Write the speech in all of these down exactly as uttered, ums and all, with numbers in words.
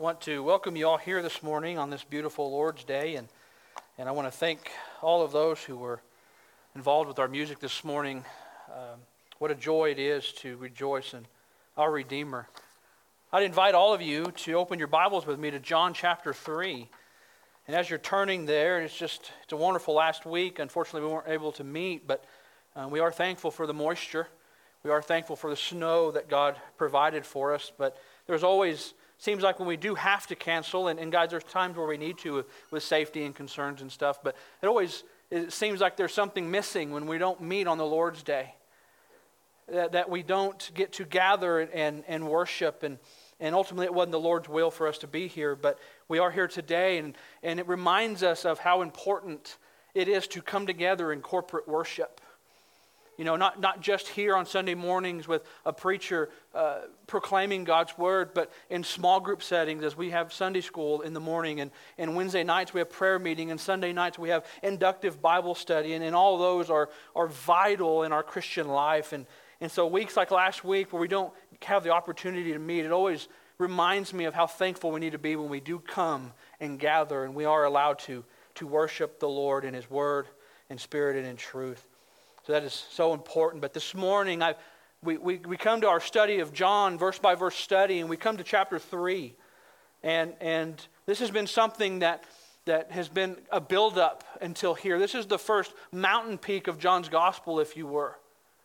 want to welcome you all here this morning on this beautiful Lord's Day, and, and I want to thank all of those who were involved with our music this morning. Um, what a joy it is to rejoice in our Redeemer. I'd invite all of you to open your Bibles with me to John chapter three. And as you're turning there, it's just it's a wonderful last week. Unfortunately, we weren't able to meet, but uh, we are thankful for the moisture. We are thankful for the snow that God provided for us, but there's always, seems like when we do have to cancel, and, and guys, there's times where we need to with safety and concerns and stuff, but it always it seems like there's something missing when we don't meet on the Lord's Day, that, that we don't get to gather and, and worship, and, and ultimately it wasn't the Lord's will for us to be here, but we are here today, and, and it reminds us of how important it is to come together in corporate worship. You know, not, not just here on Sunday mornings with a preacher uh, proclaiming God's word, but in small group settings as we have Sunday school in the morning, and, and Wednesday nights we have prayer meeting, and Sunday nights we have inductive Bible study, and, and all those are, are vital in our Christian life. And, and so weeks like last week where we don't have the opportunity to meet, it always reminds me of how thankful we need to be when we do come and gather, and we are allowed to, to worship the Lord in His word, in spirit, and in truth. So that is so important. But this morning, I, we, we, we come to our study of John, verse by verse study, and we come to chapter three. And, and this has been something that, that has been a build-up until here. This is the first mountain peak of John's gospel, if you were.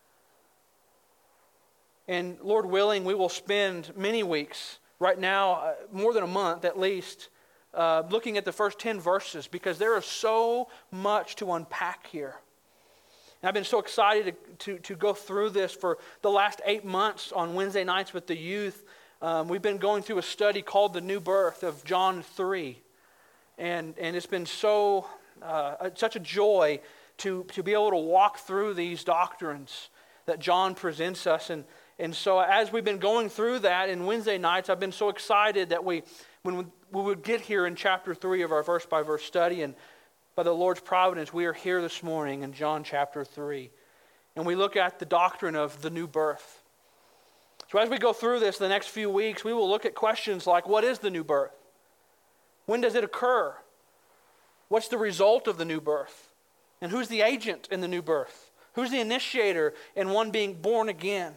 And Lord willing, we will spend many weeks, right now, uh, more than a month at least, uh, looking at the first ten verses, because there is so much to unpack here. And I've been so excited to, to, to go through this for the last eight months on Wednesday nights with the youth. Um, we've been going through a study called The New Birth of John three. And, and it's been so uh, such a joy to, to be able to walk through these doctrines that John presents us. And, and so as we've been going through that in Wednesday nights, I've been so excited that we when we, we would get here in chapter three of our verse by verse study, and by the Lord's providence, we are here this morning in John chapter three. And we look at the doctrine of the new birth. So as we go through this the next few weeks, we will look at questions like, what is the new birth? When does it occur? What's the result of the new birth? And who's the agent in the new birth? Who's the initiator in one being born again?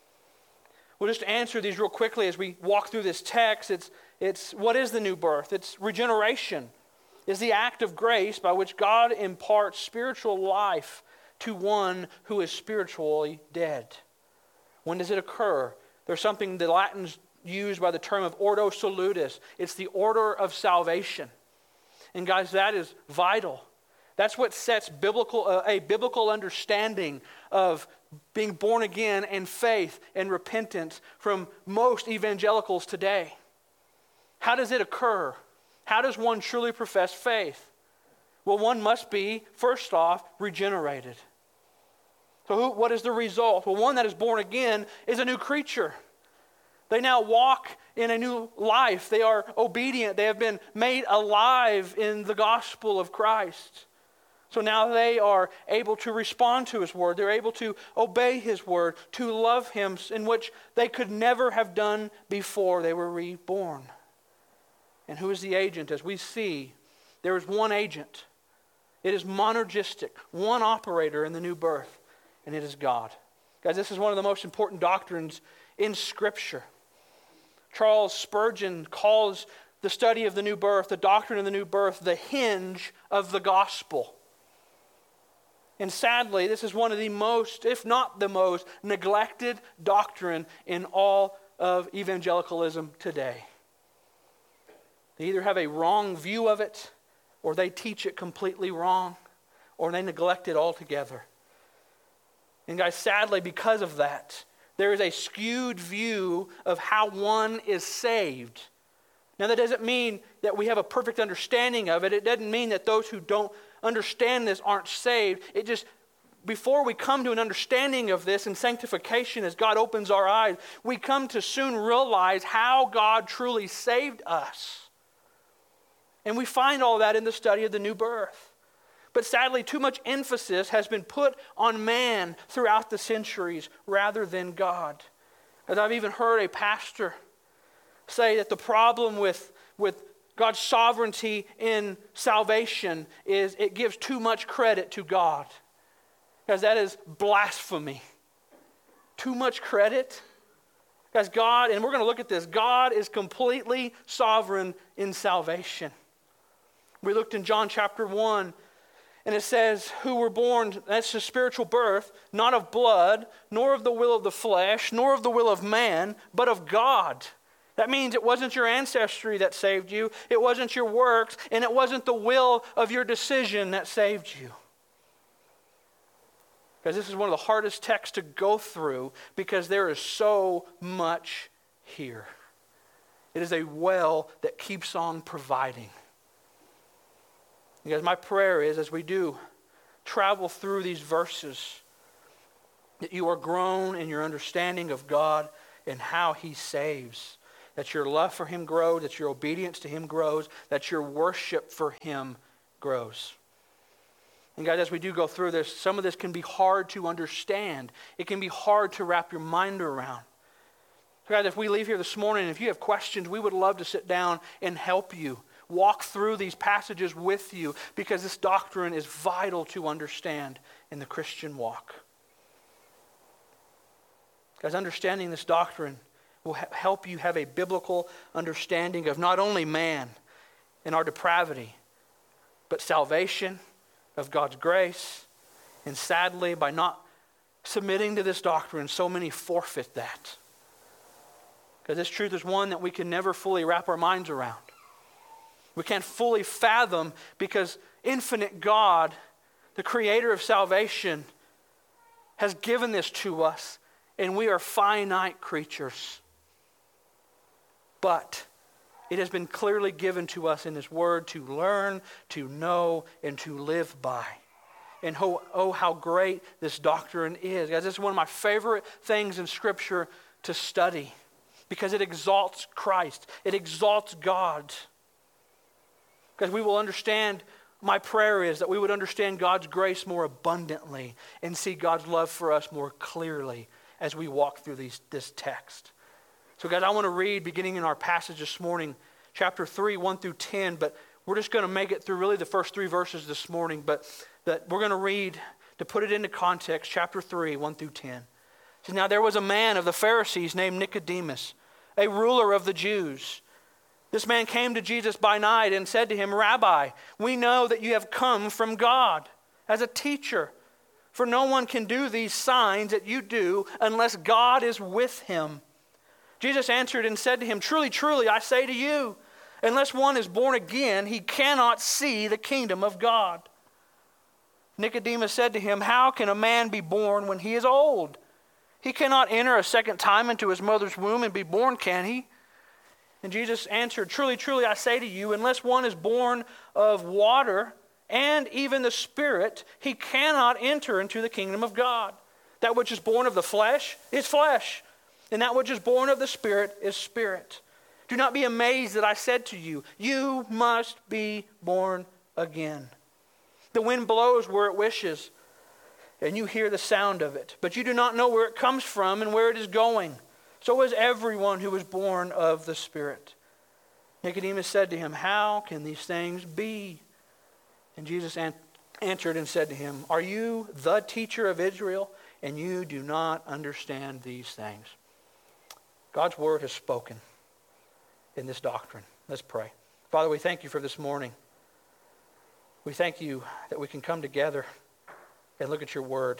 We'll just answer these real quickly as we walk through this text. It's, it's what is the new birth? It's regeneration. Is the act of grace by which God imparts spiritual life to one who is spiritually dead. When does it occur? There's something the Latins use by the term of ordo salutis. It's the order of salvation. And guys, that is vital. That's what sets biblical uh, a biblical understanding of being born again and faith and repentance from most evangelicals today. How does it occur? How does one truly profess faith? Well, one must be, first off, regenerated. So who, what is the result? Well, one that is born again is a new creature. They now walk in a new life. They are obedient. They have been made alive in the gospel of Christ. So now they are able to respond to His word. They're able to obey His word, to love Him, in which they could never have done before they were reborn. And who is the agent? As we see, there is one agent. It is monergistic, one operator in the new birth, and it is God. Guys, this is one of the most important doctrines in Scripture. Charles Spurgeon calls the study of the new birth, the doctrine of the new birth, the hinge of the gospel. And sadly, this is one of the most, if not the most, neglected doctrine in all of evangelicalism today. They either have a wrong view of it, or they teach it completely wrong, or they neglect it altogether. And guys, sadly, because of that, there is a skewed view of how one is saved. Now, that doesn't mean that we have a perfect understanding of it. It doesn't mean that those who don't understand this aren't saved. It just, before we come to an understanding of this in sanctification, as God opens our eyes, we come to soon realize how God truly saved us. And we find all that in the study of the new birth. But sadly, too much emphasis has been put on man throughout the centuries rather than God. As I've even heard a pastor say that the problem with, with God's sovereignty in salvation is it gives too much credit to God. Because that is blasphemy. Too much credit? Because God, and we're going to look at this, God is completely sovereign in salvation. We looked in John chapter one, and it says, who were born, that's a spiritual birth, not of blood, nor of the will of the flesh, nor of the will of man, but of God. That means it wasn't your ancestry that saved you, it wasn't your works, and it wasn't the will of your decision that saved you. Because this is one of the hardest texts to go through because there is so much here. It is a well that keeps on providing. Because my prayer is, as we do travel through these verses, that you are grown in your understanding of God and how He saves. That your love for Him grows, that your obedience to Him grows, that your worship for Him grows. And guys, as we do go through this, some of this can be hard to understand. It can be hard to wrap your mind around. So guys, if we leave here this morning, if you have questions, we would love to sit down and help you. Walk through these passages with you because this doctrine is vital to understand in the Christian walk. Guys, understanding this doctrine will ha- help you have a biblical understanding of not only man and our depravity, but salvation, of God's grace. And sadly, by not submitting to this doctrine, so many forfeit that. Because this truth is one that we can never fully wrap our minds around. We can't fully fathom because infinite God, the creator of salvation, has given this to us, and we are finite creatures. But it has been clearly given to us in His Word to learn, to know, and to live by. And oh, oh, how great this doctrine is. Guys, this is one of my favorite things in Scripture to study because it exalts Christ. It exalts God. Because we will understand, my prayer is that we would understand God's grace more abundantly and see God's love for us more clearly as we walk through these, this text. So guys, I want to read, beginning in our passage this morning, chapter three, one through ten, but we're just going to make it through really the first three verses this morning, but that we're going to read, to put it into context, chapter three, one through ten. It says, now there was a man of the Pharisees named Nicodemus, a ruler of the Jews. This man came to Jesus by night and said to him, Rabbi, we know that you have come from God as a teacher, for no one can do these signs that you do unless God is with him. Jesus answered and said to him, truly, truly, I say to you, unless one is born again, he cannot see the kingdom of God. Nicodemus said to him, how can a man be born when he is old? He cannot enter a second time into his mother's womb and be born, can he? And Jesus answered, truly, truly, I say to you, unless one is born of water and even the Spirit, he cannot enter into the kingdom of God. That which is born of the flesh is flesh, and that which is born of the Spirit is spirit. Do not be amazed that I said to you, you must be born again. The wind blows where it wishes, and you hear the sound of it, but you do not know where it comes from and where it is going. So is everyone who is born of the Spirit. Nicodemus said to him, how can these things be? And Jesus an- answered and said to him, are you the teacher of Israel, and you do not understand these things? God's word has spoken in this doctrine. Let's pray. Father, we thank you for this morning. We thank you that we can come together and look at your word.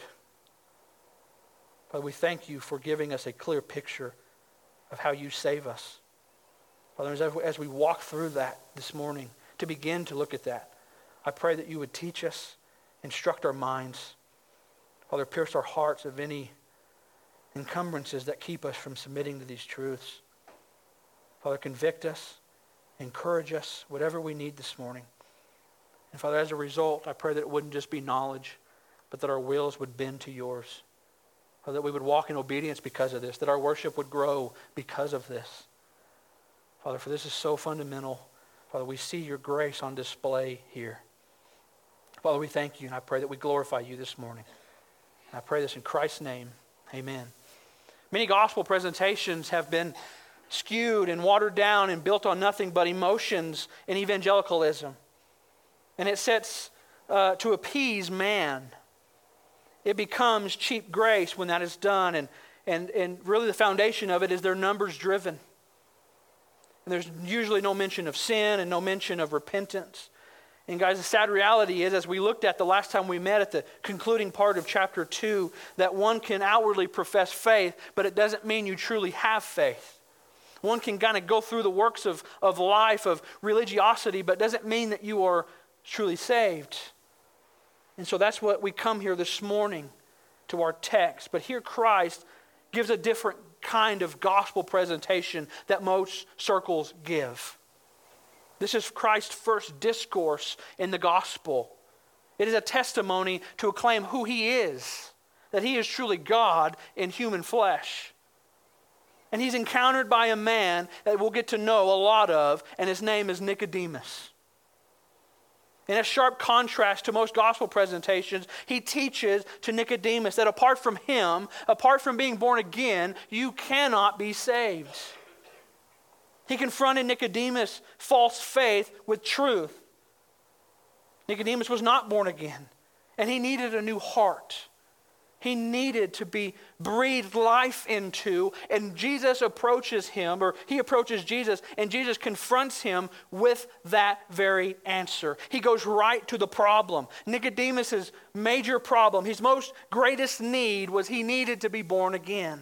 Father, we thank you for giving us a clear picture of how you save us. Father, as, as we walk through that this morning, to begin to look at that, I pray that you would teach us, instruct our minds. Father, pierce our hearts of any encumbrances that keep us from submitting to these truths. Father, convict us, encourage us, whatever we need this morning. And Father, as a result, I pray that it wouldn't just be knowledge, but that our wills would bend to yours. Father, that we would walk in obedience because of this, that our worship would grow because of this. Father, for this is so fundamental. Father, we see your grace on display here. Father, we thank you, and I pray that we glorify you this morning. And I pray this in Christ's name. Amen. Many gospel presentations have been skewed and watered down and built on nothing but emotions and evangelicalism. And it sets uh, to appease man. It becomes cheap grace when that is done. And, and, and really the foundation of it is they're numbers driven. And there's usually no mention of sin and no mention of repentance. And guys, the sad reality is, as we looked at the last time we met at the concluding part of chapter two, that one can outwardly profess faith, but it doesn't mean you truly have faith. One can kind of go through the works of, of life, of religiosity, but doesn't mean that you are truly saved. And so that's what we come here this morning to our text. But here Christ gives a different kind of gospel presentation that most circles give. This is Christ's first discourse in the gospel. It is a testimony to acclaim who he is, that he is truly God in human flesh. And he's encountered by a man that we'll get to know a lot of, and his name is Nicodemus. In a sharp contrast to most gospel presentations, he teaches to Nicodemus that apart from him, apart from being born again, you cannot be saved. He confronted Nicodemus' false faith with truth. Nicodemus was not born again, and he needed a new heart. He needed to be breathed life into, and Jesus approaches him, or he approaches Jesus, and Jesus confronts him with that very answer. He goes right to the problem. Nicodemus' major problem, his most greatest need, was he needed to be born again.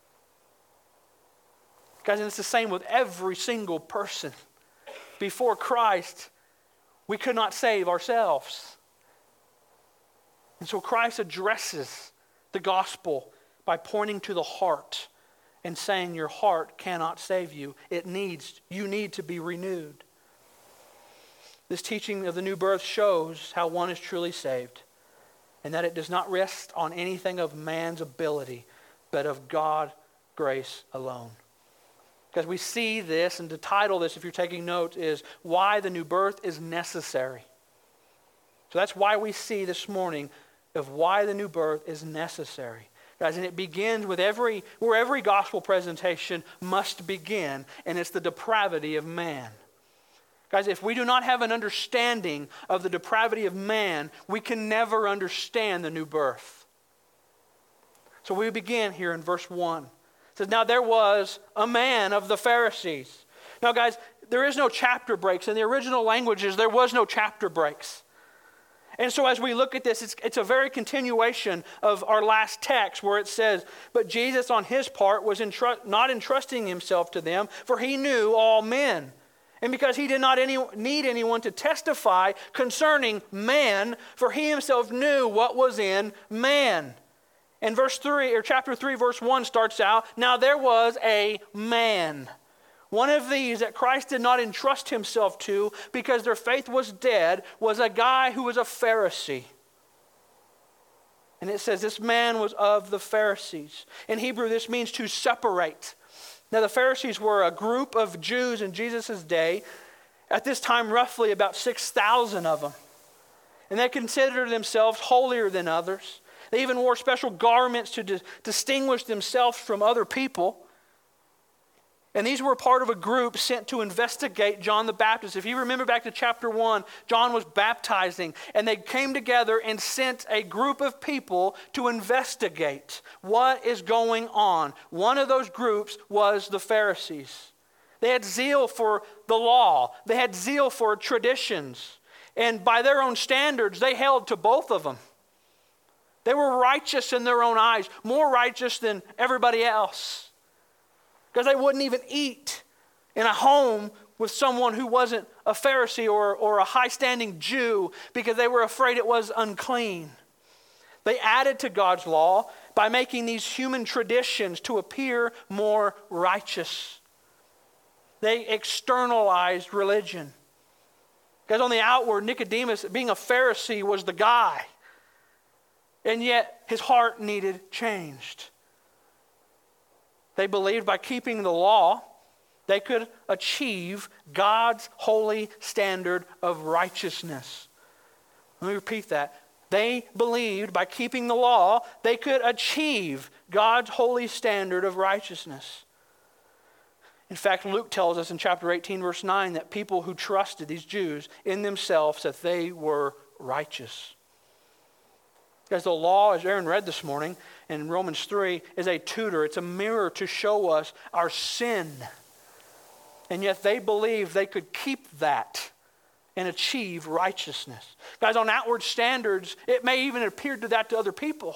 Guys, and it's the same with every single person. Before Christ, we could not save ourselves. And so Christ addresses the gospel by pointing to the heart and saying your heart cannot save you. It needs, you need to be renewed. This teaching of the new birth shows how one is truly saved, and that it does not rest on anything of man's ability, but of God's grace alone. Because we see this, and the title of this, if you're taking notes, is Why the New Birth is Necessary. So that's why we see this morning of why the new birth is necessary. Guys, and it begins with every, where every gospel presentation must begin, and it's the depravity of man. Guys, if we do not have an understanding of the depravity of man, we can never understand the new birth. So we begin here in verse one. It says, now there was a man of the Pharisees. Now guys, there is no chapter breaks. In the original languages, there was no chapter breaks. And so as we look at this, it's, it's a very continuation of our last text where it says, but Jesus on his part was entru- not entrusting himself to them, for he knew all men. And because he did not any, need anyone to testify concerning man, for he himself knew what was in man. And verse three, or chapter three, verse one starts out, now there was a man. One of these that Christ did not entrust himself to because their faith was dead was a guy who was a Pharisee. And it says this man was of the Pharisees. In Hebrew, this means to separate. Now the Pharisees were a group of Jews in Jesus' day. At this time, roughly about six thousand of them. And they considered themselves holier than others. They even wore special garments to di- distinguish themselves from other people. And these were part of a group sent to investigate John the Baptist. If you remember back to chapter one, John was baptizing, and they came together and sent a group of people to investigate what is going on. One of those groups was the Pharisees. They had zeal for the law. They had zeal for traditions. And by their own standards, they held to both of them. They were righteous in their own eyes, more righteous than everybody else. Because they wouldn't even eat in a home with someone who wasn't a Pharisee or, or a high-standing Jew because they were afraid it was unclean. They added to God's law by making these human traditions to appear more righteous. They externalized religion. Because on the outward, Nicodemus, being a Pharisee, was the guy. And yet his heart needed changed. They believed by keeping the law, they could achieve God's holy standard of righteousness. Let me repeat that. They believed by keeping the law, they could achieve God's holy standard of righteousness. In fact, Luke tells us in chapter eighteen, verse nine, that people who trusted, these Jews, in themselves, that they were righteous. Because the law, as Aaron read this morning in Romans three, is a tutor. It's a mirror to show us our sin. And yet they believed they could keep that and achieve righteousness. Guys, on outward standards, it may even appear to that to other people.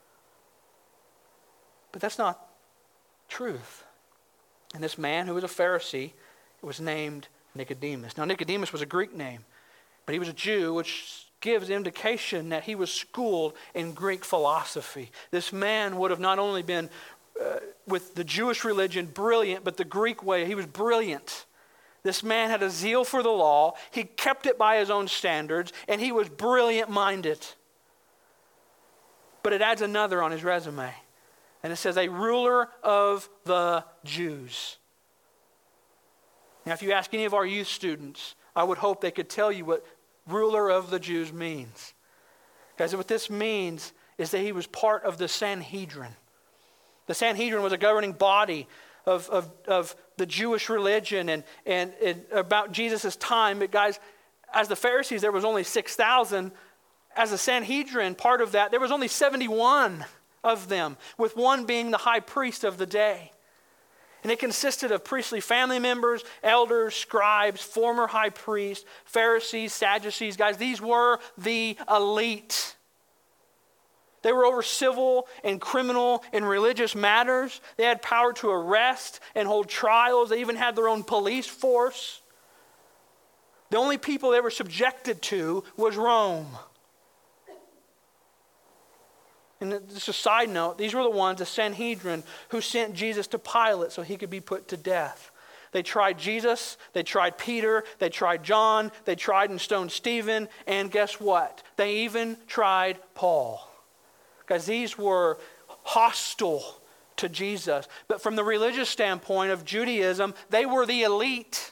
But that's not truth. And this man who was a Pharisee was named Nicodemus. Now, Nicodemus was a Greek name, but he was a Jew, which gives indication that he was schooled in Greek philosophy. This man would have not only been, uh, with the Jewish religion, brilliant, but the Greek way, he was brilliant. This man had a zeal for the law. He kept it by his own standards, and he was brilliant-minded. But it adds another on his resume. And it says, a ruler of the Jews. Now, if you ask any of our youth students, I would hope they could tell you what ruler of the Jews means. Guys, what this means is that he was part of the Sanhedrin. The Sanhedrin was a governing body of, of, of the Jewish religion and, and, and about Jesus' time. But guys, as the Pharisees, there was only six thousand. As a Sanhedrin, part of that, there was only seventy-one of them, with one being the high priest of the day. And it consisted of priestly family members, elders, scribes, former high priests, Pharisees, Sadducees. Guys, these were the elite. They were over civil and criminal and religious matters. They had power to arrest and hold trials. They even had their own police force. The only people they were subjected to was Rome. And just a side note, these were the ones, the Sanhedrin, who sent Jesus to Pilate so he could be put to death. They tried Jesus, they tried Peter, they tried John, they tried and stoned Stephen, and guess what? They even tried Paul. Guys, these were hostile to Jesus. But from the religious standpoint of Judaism, they were the elite.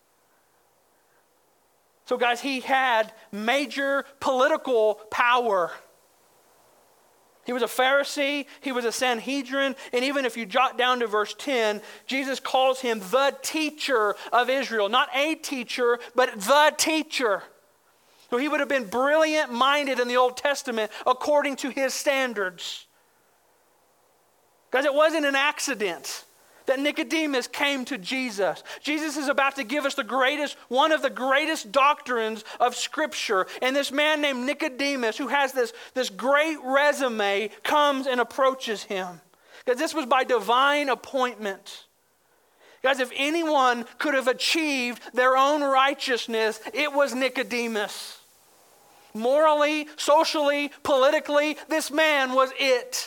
So guys, he had major political power. He was a Pharisee, he was a Sanhedrin, and even if you jot down to verse ten, Jesus calls him the teacher of Israel. Not a teacher, but the teacher. So he would have been brilliant-minded in the Old Testament according to his standards. Guys, it wasn't an accident that Nicodemus came to Jesus. Jesus is about to give us the greatest, one of the greatest doctrines of Scripture. And this man named Nicodemus, who has this, this great resume, comes and approaches him. Because this was by divine appointment. Guys, if anyone could have achieved their own righteousness, it was Nicodemus. Morally, socially, politically, this man was it.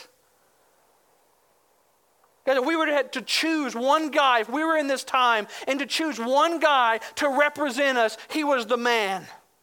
Guys, if we were to choose one guy, if we were in this time, and to choose one guy to represent us, he was the man.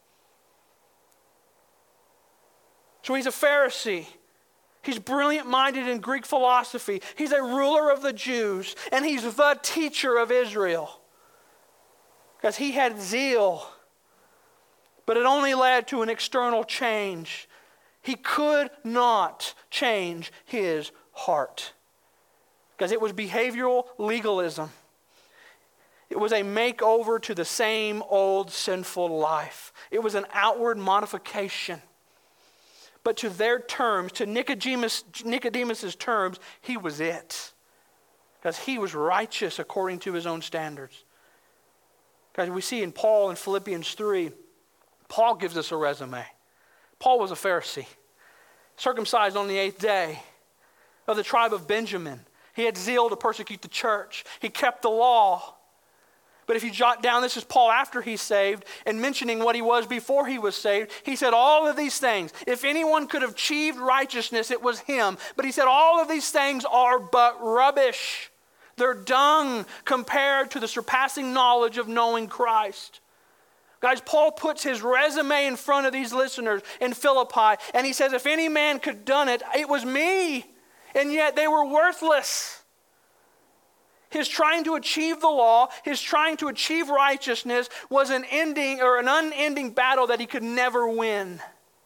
So he's a Pharisee. He's brilliant-minded in Greek philosophy. He's a ruler of the Jews, and he's the teacher of Israel. Because he had zeal, but it only led to an external change. He could not change his heart. Because it was behavioral legalism. It was a makeover to the same old sinful life. It was an outward modification. But to their terms, to Nicodemus, Nicodemus's terms, he was it. Because he was righteous according to his own standards. Guys, we see in Paul in Philippians three, Paul gives us a resume. Paul was a Pharisee, circumcised on the eighth day, of the tribe of Benjamin. He had zeal to persecute the church. He kept the law. But if you jot down, this is Paul after he's saved, and mentioning what he was before he was saved, he said all of these things. If anyone could have achieved righteousness, it was him. But he said all of these things are but rubbish. They're dung compared to the surpassing knowledge of knowing Christ. Guys, Paul puts his resume in front of these listeners in Philippi, and he says, if any man could have done it, it was me. And yet they were worthless. His trying to achieve the law, his trying to achieve righteousness was an ending or an unending battle that he could never win.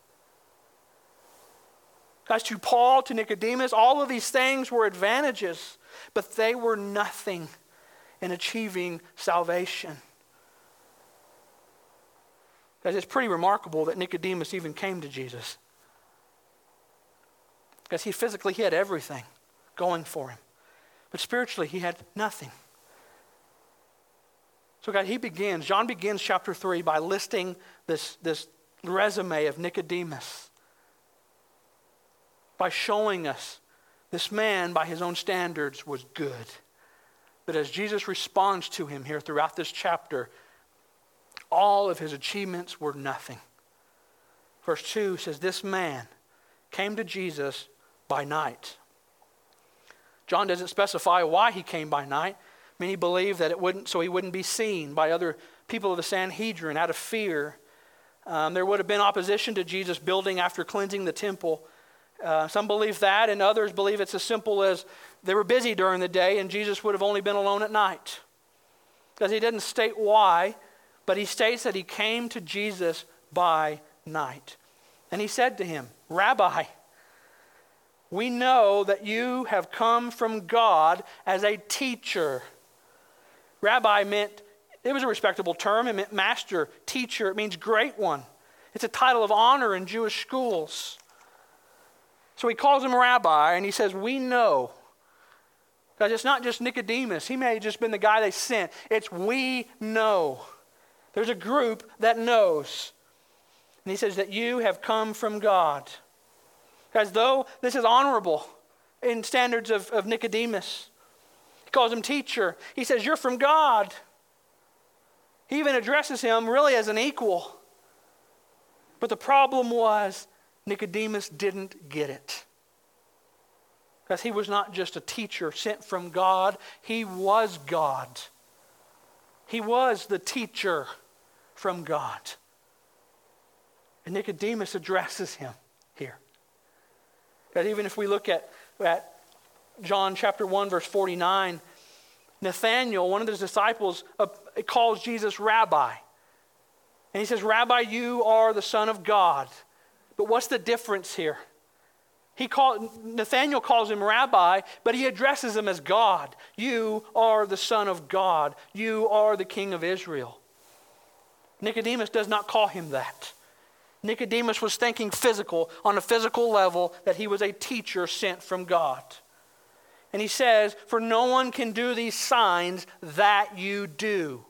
Guys, to Paul, to Nicodemus, all of these things were advantages, but they were nothing in achieving salvation. Because it's pretty remarkable that Nicodemus even came to Jesus. Because he physically he had everything going for him. But spiritually he had nothing. So God, he begins, John begins chapter three by listing this, this resume of Nicodemus. By showing us this man, by his own standards, was good. But as Jesus responds to him here throughout this chapter, all of his achievements were nothing. Verse two says, this man came to Jesus by night. John doesn't specify why he came by night. Many believe that it wouldn't, so he wouldn't be seen by other people of the Sanhedrin out of fear. Um, there would have been opposition to Jesus building after cleansing the temple. Uh, some believe that, and others believe it's as simple as they were busy during the day and Jesus would have only been alone at night. Because he doesn't state why, but he states that he came to Jesus by night. And he said to him, Rabbi, we know that you have come from God as a teacher. Rabbi meant, it was a respectable term. It meant master, teacher. It means great one. It's a title of honor in Jewish schools. So he calls him rabbi and he says, we know. Because it's not just Nicodemus. He may have just been the guy they sent. It's we know. There's a group that knows. And he says that you have come from God. Guys, though this is honorable in standards of, of Nicodemus, he calls him teacher. He says, you're from God. He even addresses him really as an equal. But the problem was Nicodemus didn't get it. Because he was not just a teacher sent from God. He was God. He was the teacher from God. And Nicodemus addresses him here. Because even if we look at, at John chapter one, verse forty-nine, Nathanael, one of his disciples, uh, calls Jesus rabbi. And he says, Rabbi, you are the Son of God. But what's the difference here? He call, Nathanael calls him rabbi, but he addresses him as God. You are the Son of God. You are the King of Israel. Nicodemus does not call him that. Nicodemus was thinking physical, on a physical level, that he was a teacher sent from God. And he says, for no one can do these signs that you do.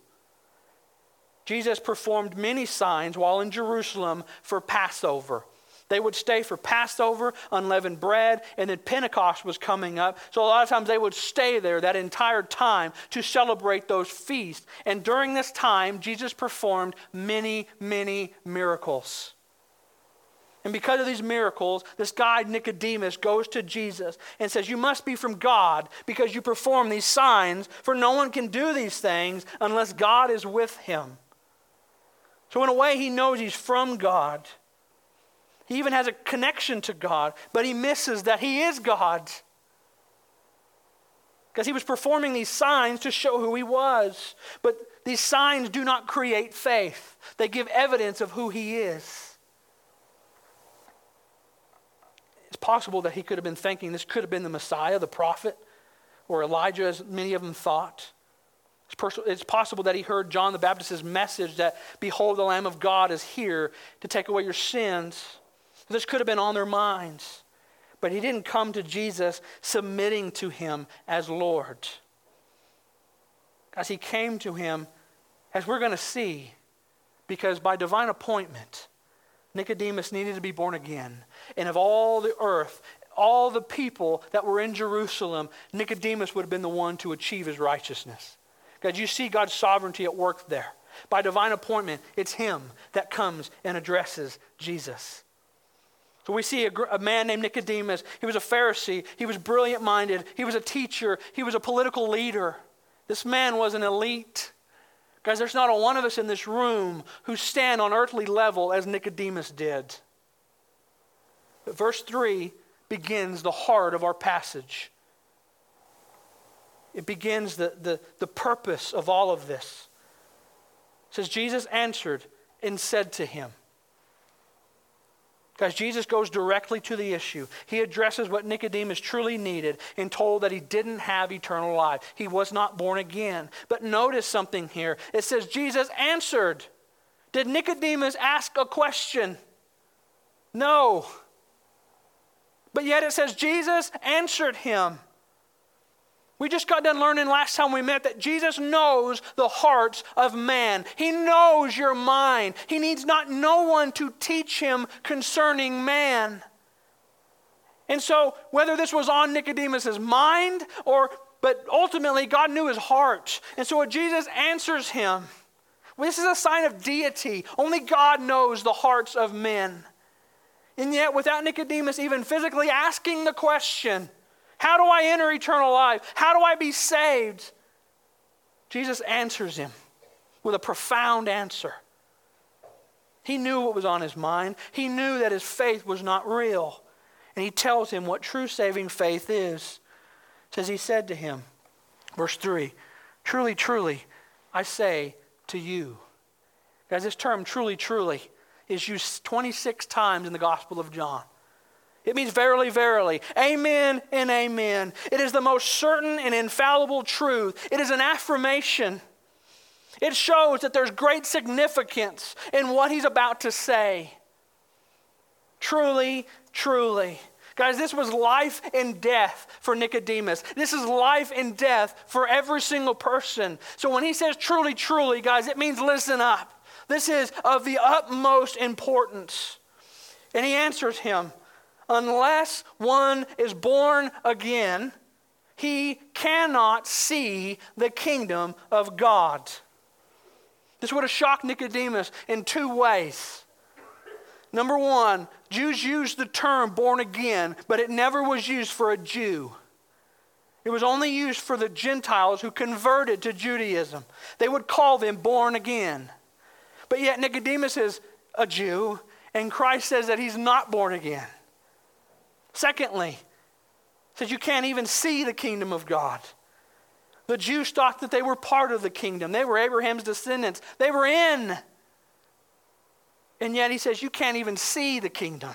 Jesus performed many signs while in Jerusalem for Passover. They would stay for Passover, unleavened bread, and then Pentecost was coming up. So a lot of times they would stay there that entire time to celebrate those feasts. And during this time, Jesus performed many, many miracles. And because of these miracles, this guy Nicodemus goes to Jesus and says, you must be from God because you perform these signs, for no one can do these things unless God is with him. So in a way, he knows he's from God. He even has a connection to God, but he misses that he is God. Because he was performing these signs to show who he was. But these signs do not create faith. They give evidence of who he is. It's possible that he could have been thinking this could have been the Messiah, the prophet, or Elijah, as many of them thought. It's, pers- it's possible that he heard John the Baptist's message that, behold, the Lamb of God is here to take away your sins. This could have been on their minds. But he didn't come to Jesus submitting to him as Lord. As he came to him, as we're going to see, because by divine appointment, Nicodemus needed to be born again. And of all the earth, all the people that were in Jerusalem, Nicodemus would have been the one to achieve his righteousness. God, you see God's sovereignty at work there. By divine appointment, it's him that comes and addresses Jesus. So we see a, a man named Nicodemus. He was a Pharisee. He was brilliant-minded. He was a teacher. He was a political leader. This man was an elite. Guys, there's not a one of us in this room who stand on earthly level as Nicodemus did. But verse three begins the heart of our passage. It begins the, the, the purpose of all of this. It says, Jesus answered and said to him. Guys, Jesus goes directly to the issue. He addresses what Nicodemus truly needed and told that he didn't have eternal life. He was not born again. But notice something here. It says Jesus answered. Did Nicodemus ask a question? No. But yet it says Jesus answered him. We just got done learning last time we met that Jesus knows the hearts of man. He knows your mind. He needs not no one to teach him concerning man. And so whether this was on Nicodemus's mind or, but ultimately God knew his heart. And so when Jesus answers him, well, this is a sign of deity. Only God knows the hearts of men. And yet without Nicodemus even physically asking the question, how do I enter eternal life? How do I be saved? Jesus answers him with a profound answer. He knew what was on his mind. He knew that his faith was not real. And he tells him what true saving faith is. It says he said to him, verse three, truly, truly, I say to you. Guys, this term truly, truly is used twenty-six times in the Gospel of John. It means verily, verily, amen and amen. It is the most certain and infallible truth. It is an affirmation. It shows that there's great significance in what he's about to say. Truly, truly. Guys, this was life and death for Nicodemus. This is life and death for every single person. So when he says truly, truly, guys, it means listen up. This is of the utmost importance. And he answers him, unless one is born again, he cannot see the kingdom of God. This would have shocked Nicodemus in two ways. Number one, Jews used the term born again, but it never was used for a Jew. It was only used for the Gentiles who converted to Judaism. They would call them born again. But yet Nicodemus is a Jew, and Christ says that he's not born again. Secondly, it says you can't even see the kingdom of God. The Jews thought that they were part of the kingdom. They were Abraham's descendants. They were in. And yet he says you can't even see the kingdom.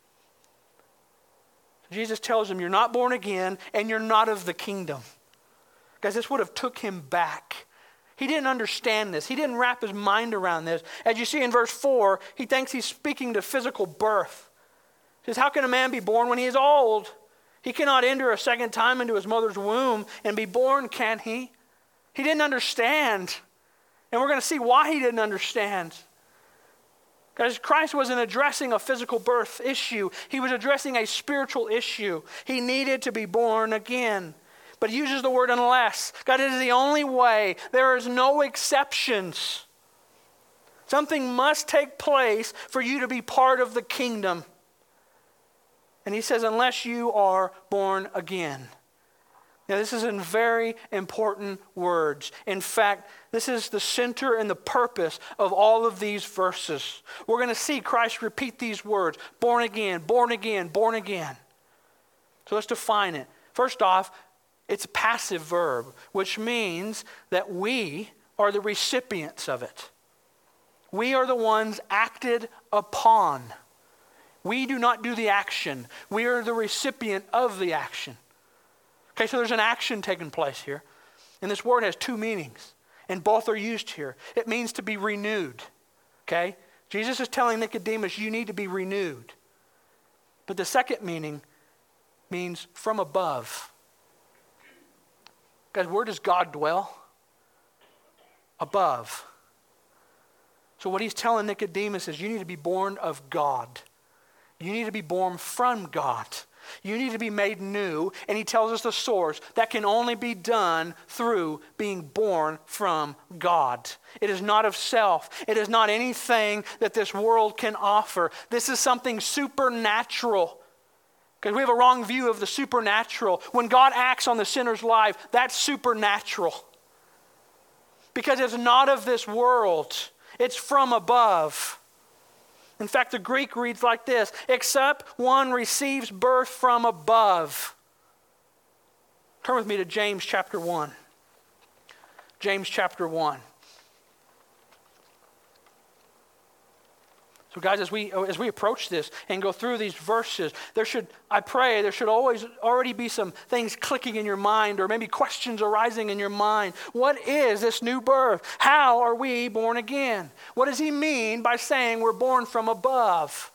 Jesus tells them you're not born again and you're not of the kingdom. Guys, this would have took him back. He didn't understand this. He didn't wrap his mind around this. As you see in verse four, he thinks he's speaking to physical birth. He says, how can a man be born when he is old? He cannot enter a second time into his mother's womb and be born, can he? He didn't understand. And we're going to see why he didn't understand. Because Christ wasn't addressing a physical birth issue. He was addressing a spiritual issue. He needed to be born again. But he uses the word unless. God, it is the only way. There is no exceptions. Something must take place for you to be part of the kingdom. And he says, unless you are born again. Now, this is in very important words. In fact, this is the center and the purpose of all of these verses. We're going to see Christ repeat these words, born again, born again, born again. So let's define it. First off, it's a passive verb, which means that we are the recipients of it. We are the ones acted upon. We do not do the action. We are the recipient of the action. Okay, so there's an action taking place here. And this word has two meanings. And both are used here. It means to be renewed. Okay? Jesus is telling Nicodemus, you need to be renewed. But the second meaning means from above. Guys, where does God dwell? Above. So what he's telling Nicodemus is you need to be born of God. You need to be born from God. You need to be made new. And he tells us the source. That can only be done through being born from God. It is not of self. It is not anything that this world can offer. This is something supernatural. Because we have a wrong view of the supernatural. When God acts on the sinner's life, that's supernatural. Because it's not of this world. It's from above. In fact, the Greek reads like this, except one receives birth from above. Turn with me to James chapter one. James chapter one. So guys, as we as we approach this and go through these verses, there should, I pray, there should always already be some things clicking in your mind, or maybe questions arising in your mind. What is this new birth? How are we born again? What does he mean by saying we're born from above?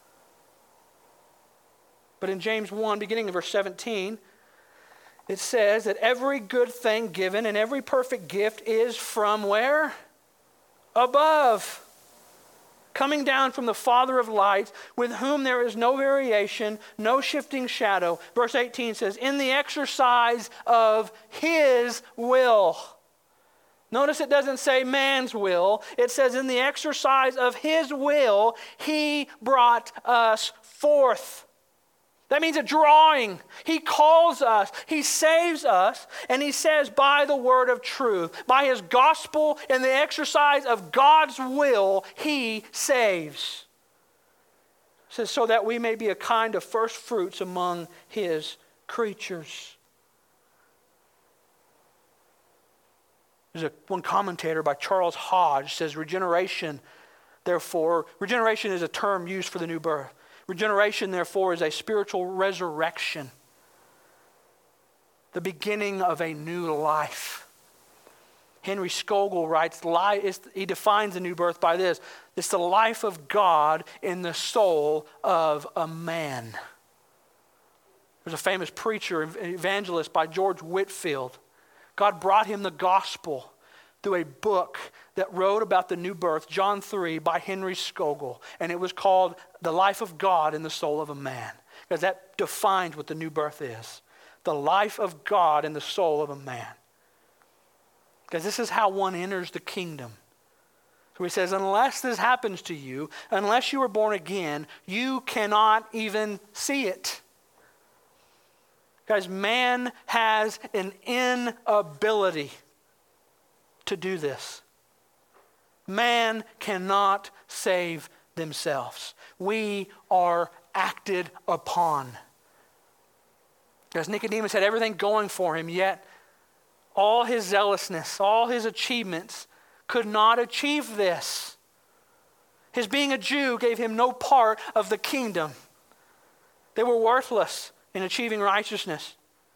But in James one, beginning in verse seventeen, it says that every good thing given and every perfect gift is from where? Above. Coming down from the Father of lights, with whom there is no variation, no shifting shadow. Verse eighteen says, in the exercise of his will. Notice it doesn't say man's will. It says in the exercise of his will, he brought us forth. That means a drawing. He calls us. He saves us. And he says by the word of truth, by his gospel and the exercise of God's will, he saves. It says so that we may be a kind of first fruits among his creatures. There's a, one commentator by Charles Hodge says regeneration, therefore, regeneration is a term used for the new birth. Regeneration, therefore, is a spiritual resurrection, the beginning of a new life. Henry Scougal writes, he defines the new birth by this: it's the life of God in the soul of a man. There's a famous preacher, evangelist by George Whitefield. God brought him the gospel through a book that wrote about the new birth, John three, by Henry Scougal. And it was called The Life of God in the Soul of a Man. Because that defines what the new birth is. The life of God in the soul of a man. Because this is how one enters the kingdom. So he says, unless this happens to you, unless you are born again, you cannot even see it. Guys, man has an inability to do this. Man cannot save themselves. We are acted upon. As Nicodemus had everything going for him, yet all his zealousness, all his achievements could not achieve this. His being a Jew gave him no part of the kingdom. They were worthless in achieving righteousness.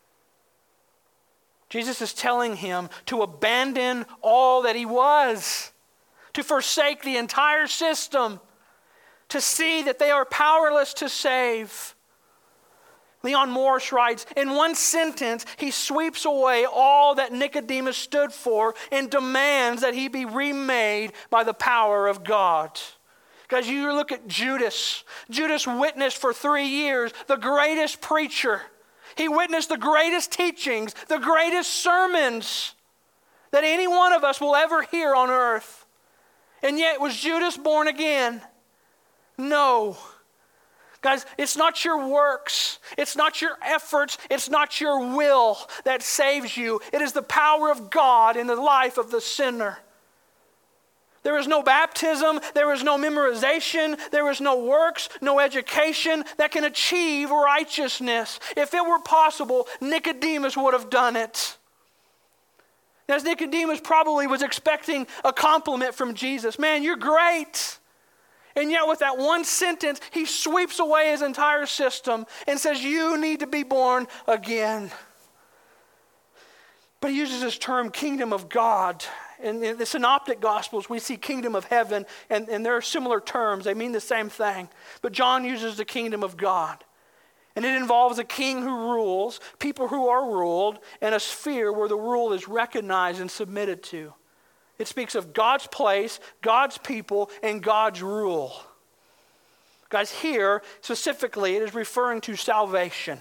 Jesus is telling him to abandon all that he was, to forsake the entire system, to see that they are powerless to save. Leon Morris writes, in one sentence, he sweeps away all that Nicodemus stood for and demands that he be remade by the power of God. Guys, you look at Judas. Judas witnessed for three years the greatest preacher. He witnessed the greatest teachings, the greatest sermons that any one of us will ever hear on earth. And yet, was Judas born again? No. Guys, it's not your works. It's not your efforts. It's not your will that saves you. It is the power of God in the life of the sinner. There is no baptism, there is no memorization, there is no works, no education that can achieve righteousness. If it were possible, Nicodemus would have done it. As Nicodemus probably was expecting a compliment from Jesus. Man, you're great. And yet with that one sentence, he sweeps away his entire system and says, you need to be born again. But he uses this term, kingdom of God. In the Synoptic Gospels, we see kingdom of heaven, and, and there are similar terms. They mean the same thing. But John uses the kingdom of God. And it involves a king who rules, people who are ruled, and a sphere where the rule is recognized and submitted to. It speaks of God's place, God's people, and God's rule. Guys, here, specifically, it is referring to salvation.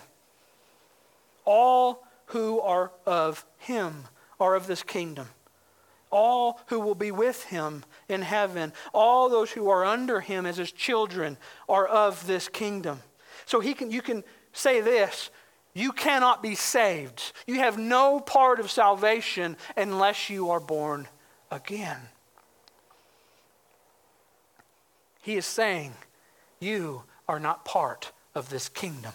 All who are of him are of this kingdom. All who will be with him in heaven, all those who are under him as his children are of this kingdom. So he can, you can say this, you cannot be saved. You have no part of salvation unless you are born again. He is saying, you are not part of this kingdom.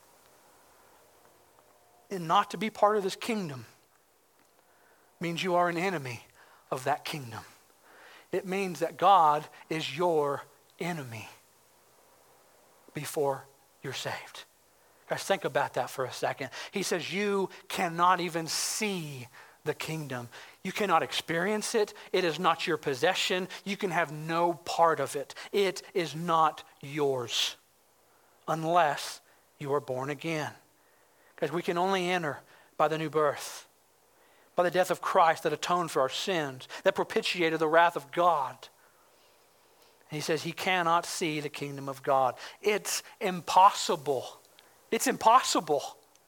And not to be part of this kingdom means you are an enemy of that kingdom. It means that God is your enemy before you're saved. Guys, think about that for a second. He says you cannot even see the kingdom. You cannot experience it. It is not your possession. You can have no part of it. It is not yours unless you are born again. Because we can only enter by the new birth, by the death of Christ that atoned for our sins, that propitiated the wrath of God. And he says he cannot see the kingdom of God. It's impossible. It's impossible.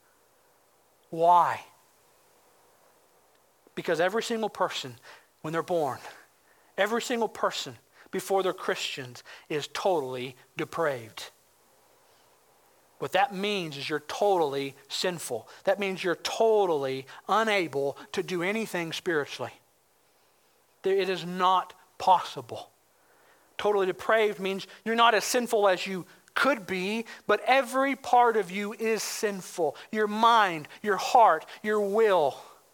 Why? Because every single person, when they're born, every single person before they're Christians is totally depraved. What that means is you're totally sinful. That means you're totally unable to do anything spiritually. It is not possible. Totally depraved means you're not as sinful as you could be, but every part of you is sinful. Your mind, your heart, your will.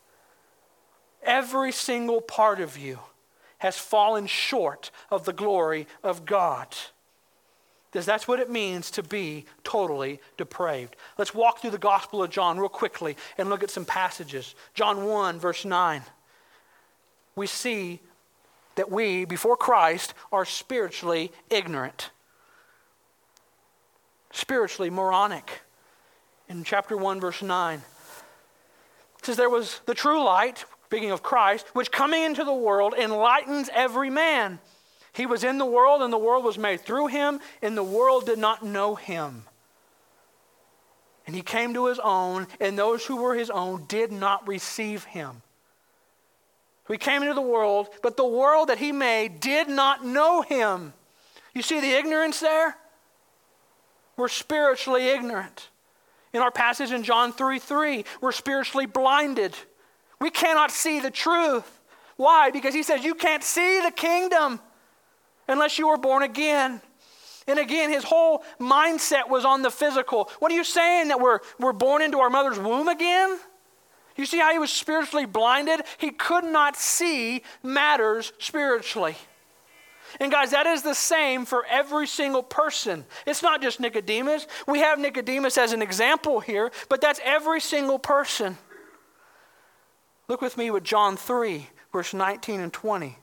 Every single part of you has fallen short of the glory of God. Because that's what it means to be totally depraved. Let's walk through the Gospel of John real quickly and look at some passages. John one, verse nine. We see that we, before Christ, are spiritually ignorant. Spiritually moronic. In chapter one, verse nine. It says, there was the true light, speaking of Christ, which coming into the world enlightens every man. He was in the world, and the world was made through him, and the world did not know him. And he came to his own, and those who were his own did not receive him. He came into the world, but the world that he made did not know him. You see the ignorance there? We're spiritually ignorant. In our passage in John three three, we're spiritually blinded. We cannot see the truth. Why? Because he says you can't see the kingdom unless you were born again. And again, his whole mindset was on the physical. What are you saying, that we're, we're born into our mother's womb again? You see how he was spiritually blinded? He could not see matters spiritually. And guys, that is the same for every single person. It's not just Nicodemus. We have Nicodemus as an example here, but that's every single person. Look with me with John three, verse nineteen and twenty.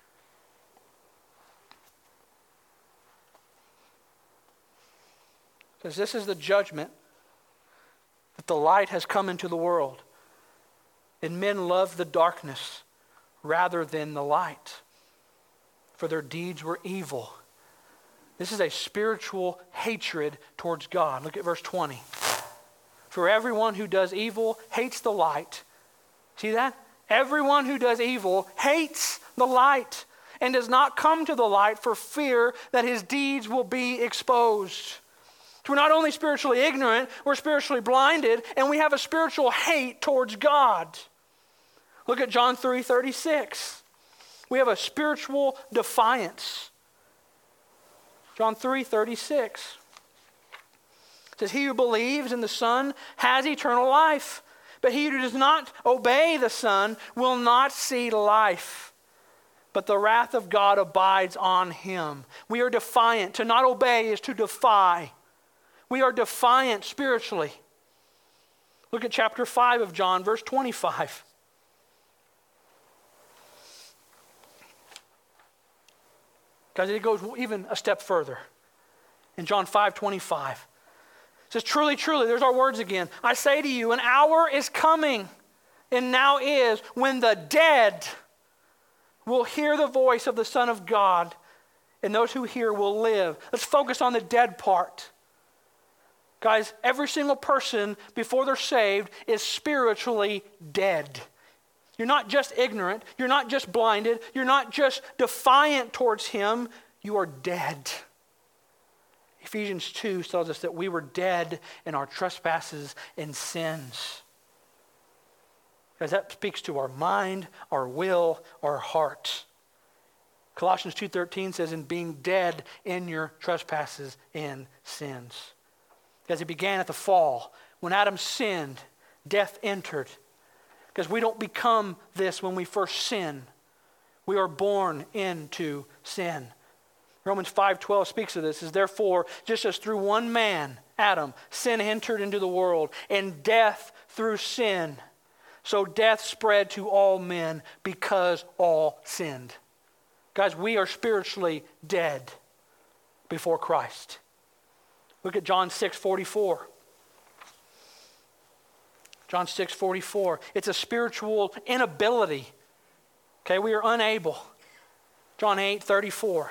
Because this is the judgment, that the light has come into the world, and men love the darkness rather than the light, for their deeds were evil. This is a spiritual hatred towards God. Look at verse twenty. For everyone who does evil hates the light. See that? Everyone who does evil hates the light and does not come to the light for fear that his deeds will be exposed. So we're not only spiritually ignorant, we're spiritually blinded, and we have a spiritual hate towards God. Look at John three thirty-six. We have a spiritual defiance. John three thirty-six. It says, he who believes in the Son has eternal life, but he who does not obey the Son will not see life, but the wrath of God abides on him. We are defiant. To not obey is to defy. We are defiant spiritually. Look at chapter five of John, verse twenty-five. Because it goes even a step further. In John five twenty-five. It says, truly, truly, there's our words again. I say to you, an hour is coming, and now is, when the dead will hear the voice of the Son of God, and those who hear will live. Let's focus on the dead part. Guys, every single person before they're saved is spiritually dead. You're not just ignorant. You're not just blinded. You're not just defiant towards him. You are dead. Ephesians two tells us that we were dead in our trespasses and sins. Guys, that speaks to our mind, our will, our heart. Colossians two thirteen says, in being dead in your trespasses and sins. Because it began at the fall. When Adam sinned, death entered. Because we don't become this when we first sin. We are born into sin. Romans five twelve speaks of this. It says, therefore, just as through one man, Adam, sin entered into the world, and death through sin, so death spread to all men because all sinned. Guys, we are spiritually dead before Christ. Look at John six forty-four. John six forty-four. It's a spiritual inability. Okay, we are unable. John eight thirty-four.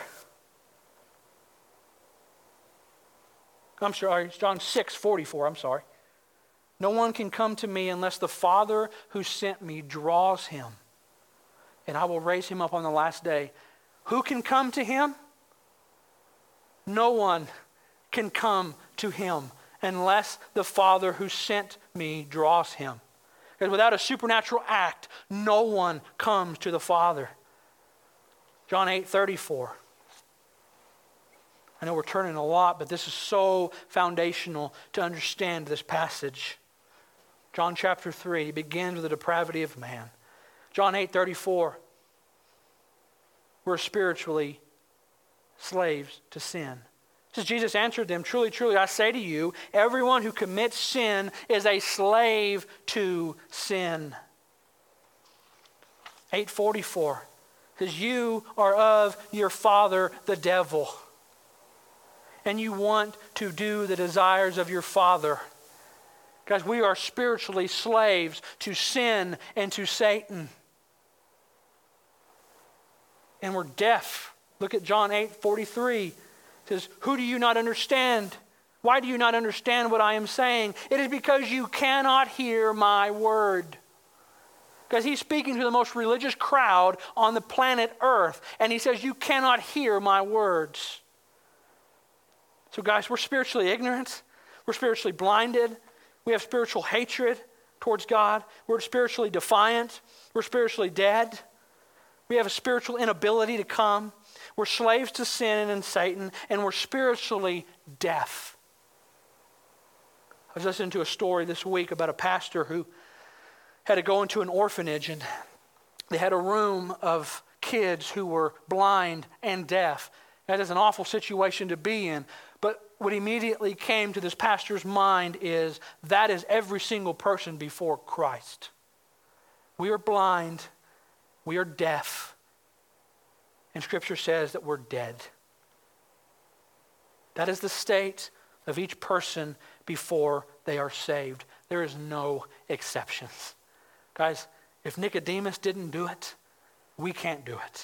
I'm sorry, it's John six forty-four, I'm sorry. No one can come to me unless the Father who sent me draws him, and I will raise him up on the last day. Who can come to him? No one can come to him unless the Father who sent me draws him. Because without a supernatural act, no one comes to the Father. John eight thirty-four. I know we're turning a lot, but this is so foundational to understand this passage. John chapter three begins with the depravity of man. John eight thirty-four. We're spiritually slaves to sin. It says, Jesus answered them, truly, truly, I say to you, everyone who commits sin is a slave to sin. eight forty-four says, you are of your father, the devil, and you want to do the desires of your father. Guys, we are spiritually slaves to sin and to Satan. And we're deaf. Look at John eight forty-three. It says, who do you not understand? Why do you not understand what I am saying? It is because you cannot hear my word. Because he's speaking to the most religious crowd on the planet Earth. And he says, you cannot hear my words. So guys, we're spiritually ignorant. We're spiritually blinded. We have spiritual hatred towards God. We're spiritually defiant. We're spiritually dead. We have a spiritual inability to come. We're slaves to sin and Satan, and we're spiritually deaf. I was listening to a story this week about a pastor who had to go into an orphanage, and they had a room of kids who were blind and deaf. That is an awful situation to be in. But what immediately came to this pastor's mind is that is every single person before Christ. We are blind. We are deaf. And Scripture says that we're dead. That is the state of each person before they are saved. There is no exceptions. Guys, if Nicodemus didn't do it, we can't do it.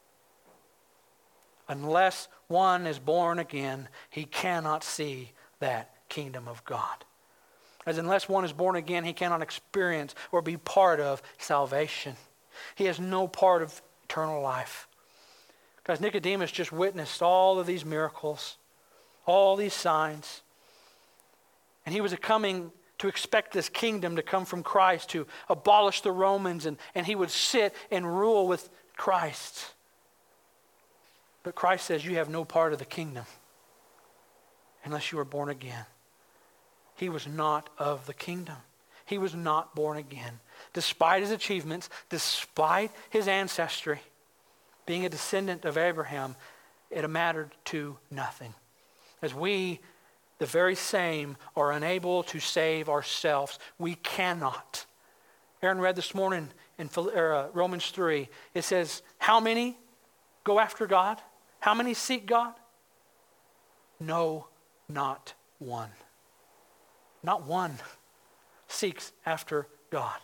Unless one is born again, he cannot see that kingdom of God. As unless one is born again, he cannot experience or be part of salvation. He has no part of eternal life. Guys, Nicodemus just witnessed all of these miracles, all these signs. And he was coming to expect this kingdom to come from Christ, to abolish the Romans, and, and he would sit and rule with Christ. But Christ says you have no part of the kingdom unless you are born again. He was not of the kingdom. He was not born again. Despite his achievements, despite his ancestry, being a descendant of Abraham, it mattered to nothing. As we, the very same, are unable to save ourselves. We cannot. Aaron read this morning in Romans three. It says, how many go after God? How many seek God? No, not one. Not one seeks after God.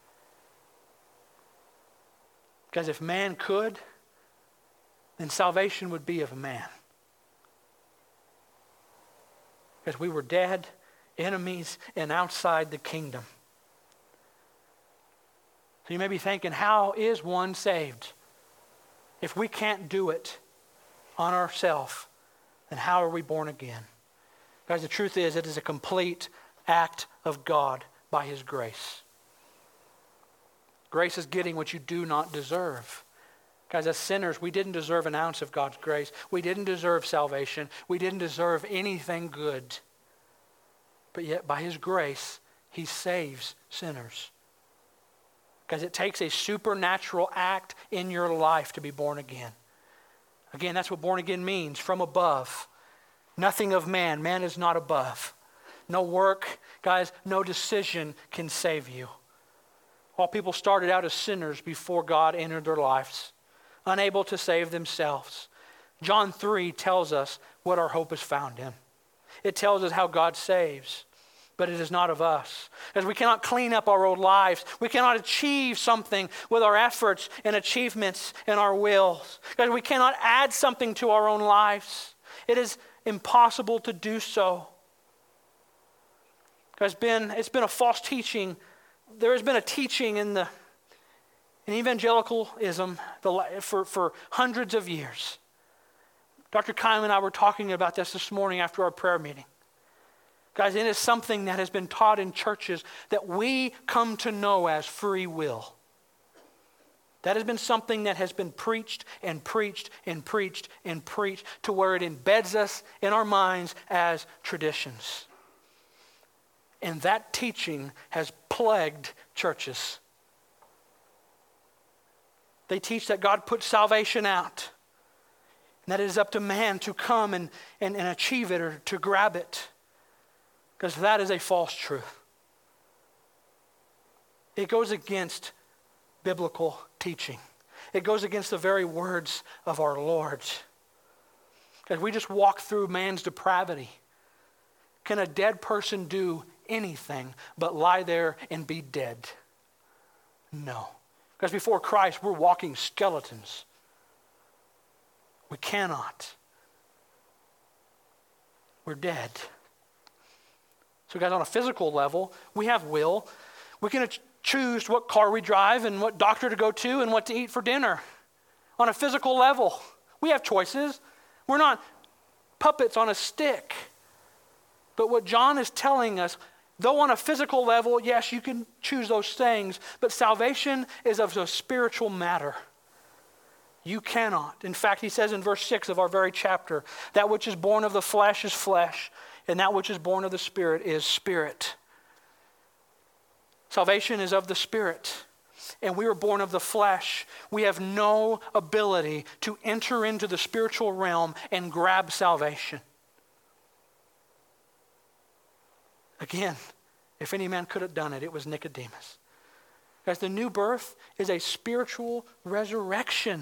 Because if man could, then salvation would be of man. Because we were dead, enemies, and outside the kingdom. So you may be thinking, how is one saved? If we can't do it on ourselves, then how are we born again? Guys, the truth is, it is a complete act of God by his grace. Grace is getting what you do not deserve. Guys, as sinners, we didn't deserve an ounce of God's grace. We didn't deserve salvation. We didn't deserve anything good. But yet, by his grace, he saves sinners. Because it takes a supernatural act in your life to be born again. Again, that's what born again means, from above. Nothing of man. Man is not above. No work, guys, no decision can save you. All people started out as sinners before God entered their lives, unable to save themselves. John three tells us what our hope is found in. It tells us how God saves, but it is not of us. As we cannot clean up our old lives. We cannot achieve something with our efforts and achievements and our wills. Guys, we cannot add something to our own lives. It is impossible to do so. Guys, been, it's been a false teaching. There has been a teaching in the in evangelicalism the, for, for hundreds of years. Doctor Kyle and I were talking about this this morning after our prayer meeting. Guys, it is something that has been taught in churches that we come to know as free will. That has been something that has been preached and preached and preached and preached to where it embeds us in our minds as traditions. And that teaching has plagued churches. They teach that God put salvation out, and that it is up to man to come and, and, and achieve it or to grab it. Because that is a false truth. It goes against biblical teaching. It goes against the very words of our Lord. Because we just walk through man's depravity. Can a dead person do anything but lie there and be dead? No. Because before Christ, we're walking skeletons. We cannot. We're dead. So guys, on a physical level, we have will. We can choose what car we drive and what doctor to go to and what to eat for dinner. On a physical level, we have choices. We're not puppets on a stick. But what John is telling us, though on a physical level, yes, you can choose those things, but salvation is of a spiritual matter. You cannot. In fact, he says in verse six of our very chapter, that which is born of the flesh is flesh, and that which is born of the Spirit is spirit. Salvation is of the Spirit, and we were born of the flesh. We have no ability to enter into the spiritual realm and grab salvation. Again, if any man could have done it, it was Nicodemus. Guys, the new birth is a spiritual resurrection.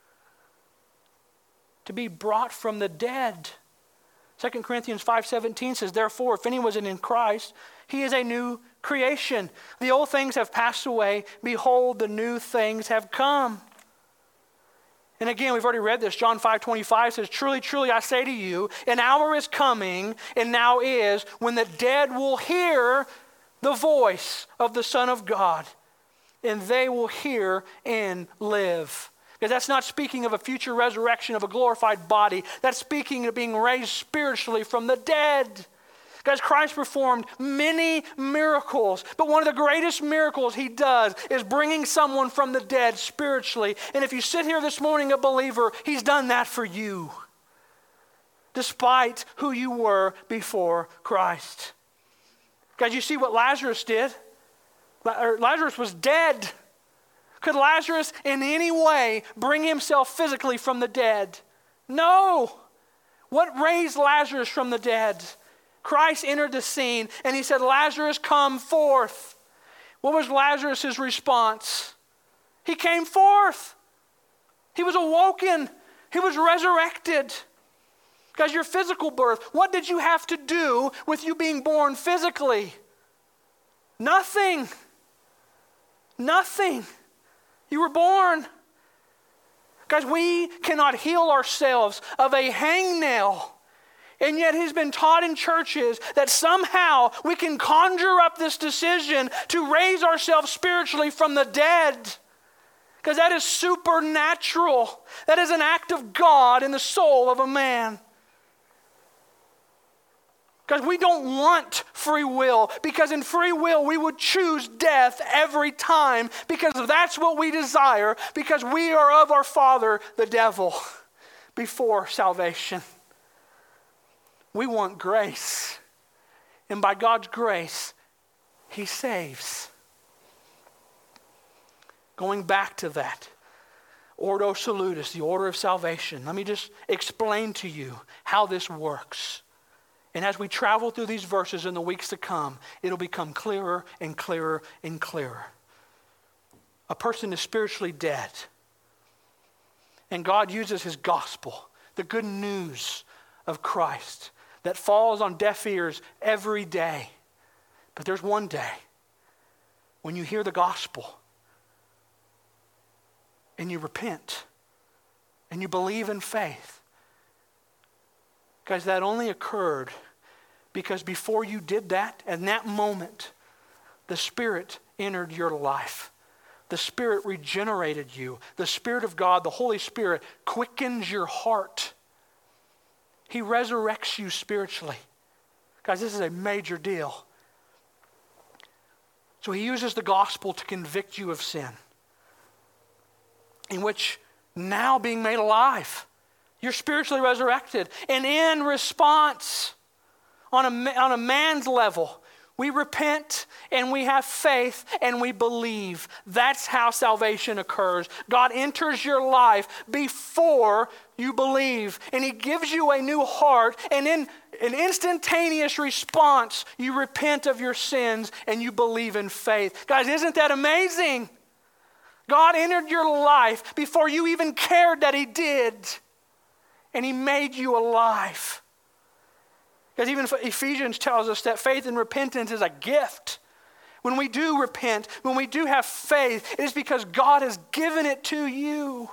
To be brought from the dead. Second Corinthians five seventeen says, therefore, if anyone is in Christ, he is a new creation. The old things have passed away. Behold, the new things have come. And again, we've already read this. John five twenty-five says, truly, truly, I say to you, an hour is coming, and now is, when the dead will hear the voice of the Son of God, and they will hear and live. Because that's not speaking of a future resurrection of a glorified body. That's speaking of being raised spiritually from the dead. Guys, Christ performed many miracles, but one of the greatest miracles he does is bringing someone from the dead spiritually. And if you sit here this morning a believer, he's done that for you, despite who you were before Christ. Guys, you see what Lazarus did? Lazarus was dead. Could Lazarus in any way bring himself physically from the dead? No. What raised Lazarus from the dead? Christ entered the scene and he said, Lazarus, come forth. What was Lazarus' response? He came forth. He was awoken. He was resurrected. Guys, your physical birth, what did you have to do with you being born physically? Nothing. Nothing. You were born. Guys, we cannot heal ourselves of a hangnail. And yet he's been taught in churches that somehow we can conjure up this decision to raise ourselves spiritually from the dead. Because that is supernatural. That is an act of God in the soul of a man. Because we don't want free will, because in free will we would choose death every time, because that's what we desire, because we are of our father, the devil, before salvation. We want grace, and by God's grace, he saves. Going back to that, Ordo Salutis, the order of salvation. Let me just explain to you how this works. And as we travel through these verses in the weeks to come, it'll become clearer and clearer and clearer. A person is spiritually dead. And God uses his gospel, the good news of Christ, that falls on deaf ears every day. But there's one day when you hear the gospel and you repent and you believe in faith. Guys, that only occurred because before you did that, in that moment, the Spirit entered your life. The Spirit regenerated you. The Spirit of God, the Holy Spirit, quickens your heart. He resurrects you spiritually. Guys, this is a major deal. So he uses the gospel to convict you of sin, in which now being made alive, you're spiritually resurrected. And in response, on a, on a man's level, we repent and we have faith and we believe. That's how salvation occurs. God enters your life before you believe, and he gives you a new heart, and in an instantaneous response, you repent of your sins and you believe in faith. Guys, isn't that amazing? God entered your life before you even cared that he did, and he made you alive. Because even Ephesians tells us that faith and repentance is a gift. When we do repent, when we do have faith, it is because God has given it to you.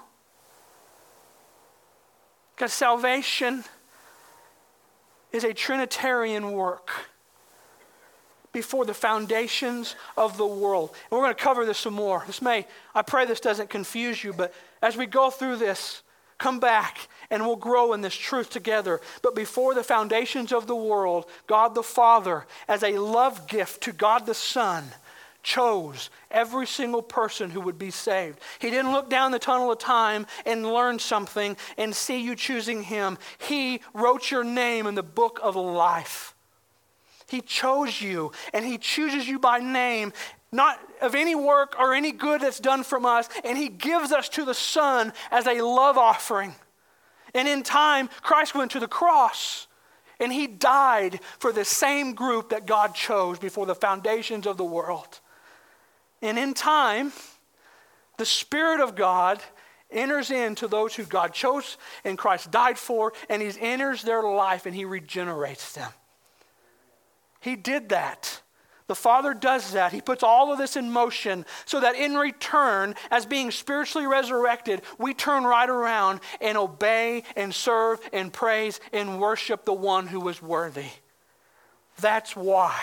Because salvation is a Trinitarian work before the foundations of the world. And we're going to cover this some more. This may, I pray this doesn't confuse you, but as we go through this, come back and we'll grow in this truth together. But before the foundations of the world, God the Father, as a love gift to God the Son, chose every single person who would be saved. He didn't look down the tunnel of time and learn something and see you choosing him. He wrote your name in the book of life. He chose you, and he chooses you by name, not of any work or any good that's done from us, and he gives us to the Son as a love offering. And in time, Christ went to the cross, and he died for the same group that God chose before the foundations of the world. And in time, the Spirit of God enters into those who God chose and Christ died for, and he enters their life and he regenerates them. He did that. The Father does that. He puts all of this in motion so that in return, as being spiritually resurrected, we turn right around and obey and serve and praise and worship the one who was worthy. That's why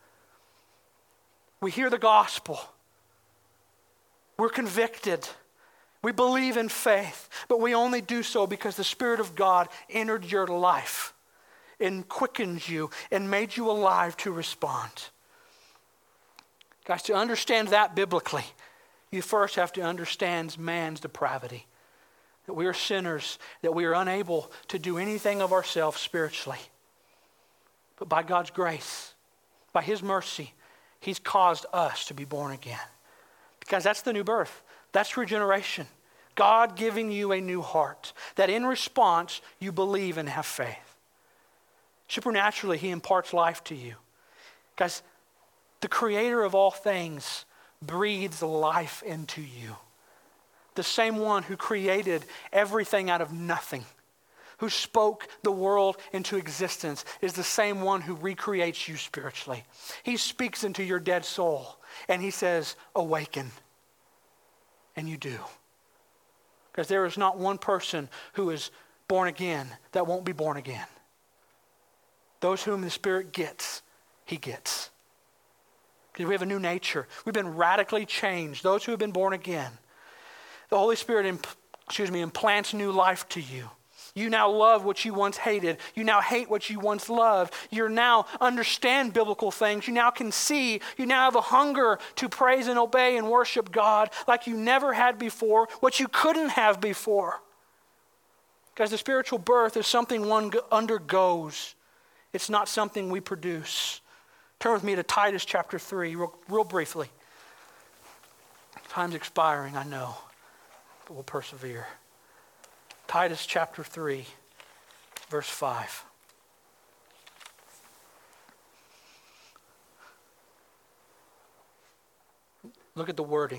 we hear the gospel. We're convicted. We believe in faith, but we only do so because the Spirit of God entered your life and quickened you and made you alive to respond. Guys, to understand that biblically, you first have to understand man's depravity. That we are sinners, that we are unable to do anything of ourselves spiritually. But by God's grace, by his mercy, he's caused us to be born again. Because that's the new birth. That's regeneration. God giving you a new heart. That in response, you believe and have faith. Supernaturally, he imparts life to you. Guys, the creator of all things breathes life into you. The same one who created everything out of nothing, who spoke the world into existence, is the same one who recreates you spiritually. He speaks into your dead soul and he says, awaken. And you do. Because there is not one person who is born again that won't be born again. Those whom the Spirit gets, he gets. Because we have a new nature. We've been radically changed. Those who have been born again. The Holy Spirit, imp- excuse me, implants new life to you. You now love what you once hated. You now hate what you once loved. You now understand biblical things. You now can see. You now have a hunger to praise and obey and worship God like you never had before, what you couldn't have before. Because the spiritual birth is something one undergoes. It's not something we produce. Turn with me to Titus chapter three, real, real briefly. Time's expiring, I know. but we'll persevere. Titus chapter three, verse five. Look at the wording.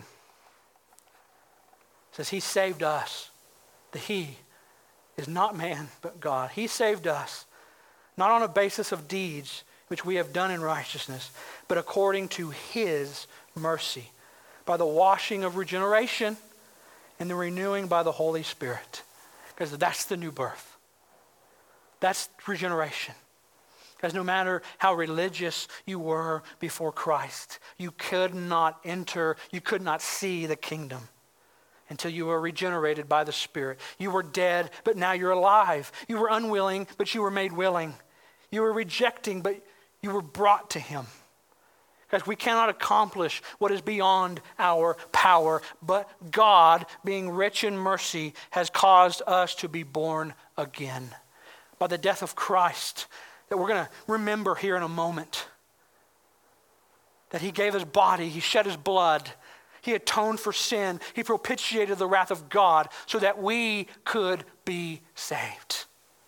It says, he saved us. The he is not man, but God. He saved us, not on a basis of deeds which we have done in righteousness, but according to his mercy, by the washing of regeneration and the renewing by the Holy Spirit. Because that's the new birth. That's regeneration. Because no matter how religious you were before Christ, you could not enter, you could not see the kingdom until you were regenerated by the Spirit. You were dead, but now you're alive. You were unwilling, but you were made willing. You were rejecting, but you were brought to him. Because we cannot accomplish what is beyond our power, but God, being rich in mercy, has caused us to be born again by the death of Christ, that we're going to remember here in a moment. That he gave his body, he shed his blood, he atoned for sin, he propitiated the wrath of God so that we could be saved.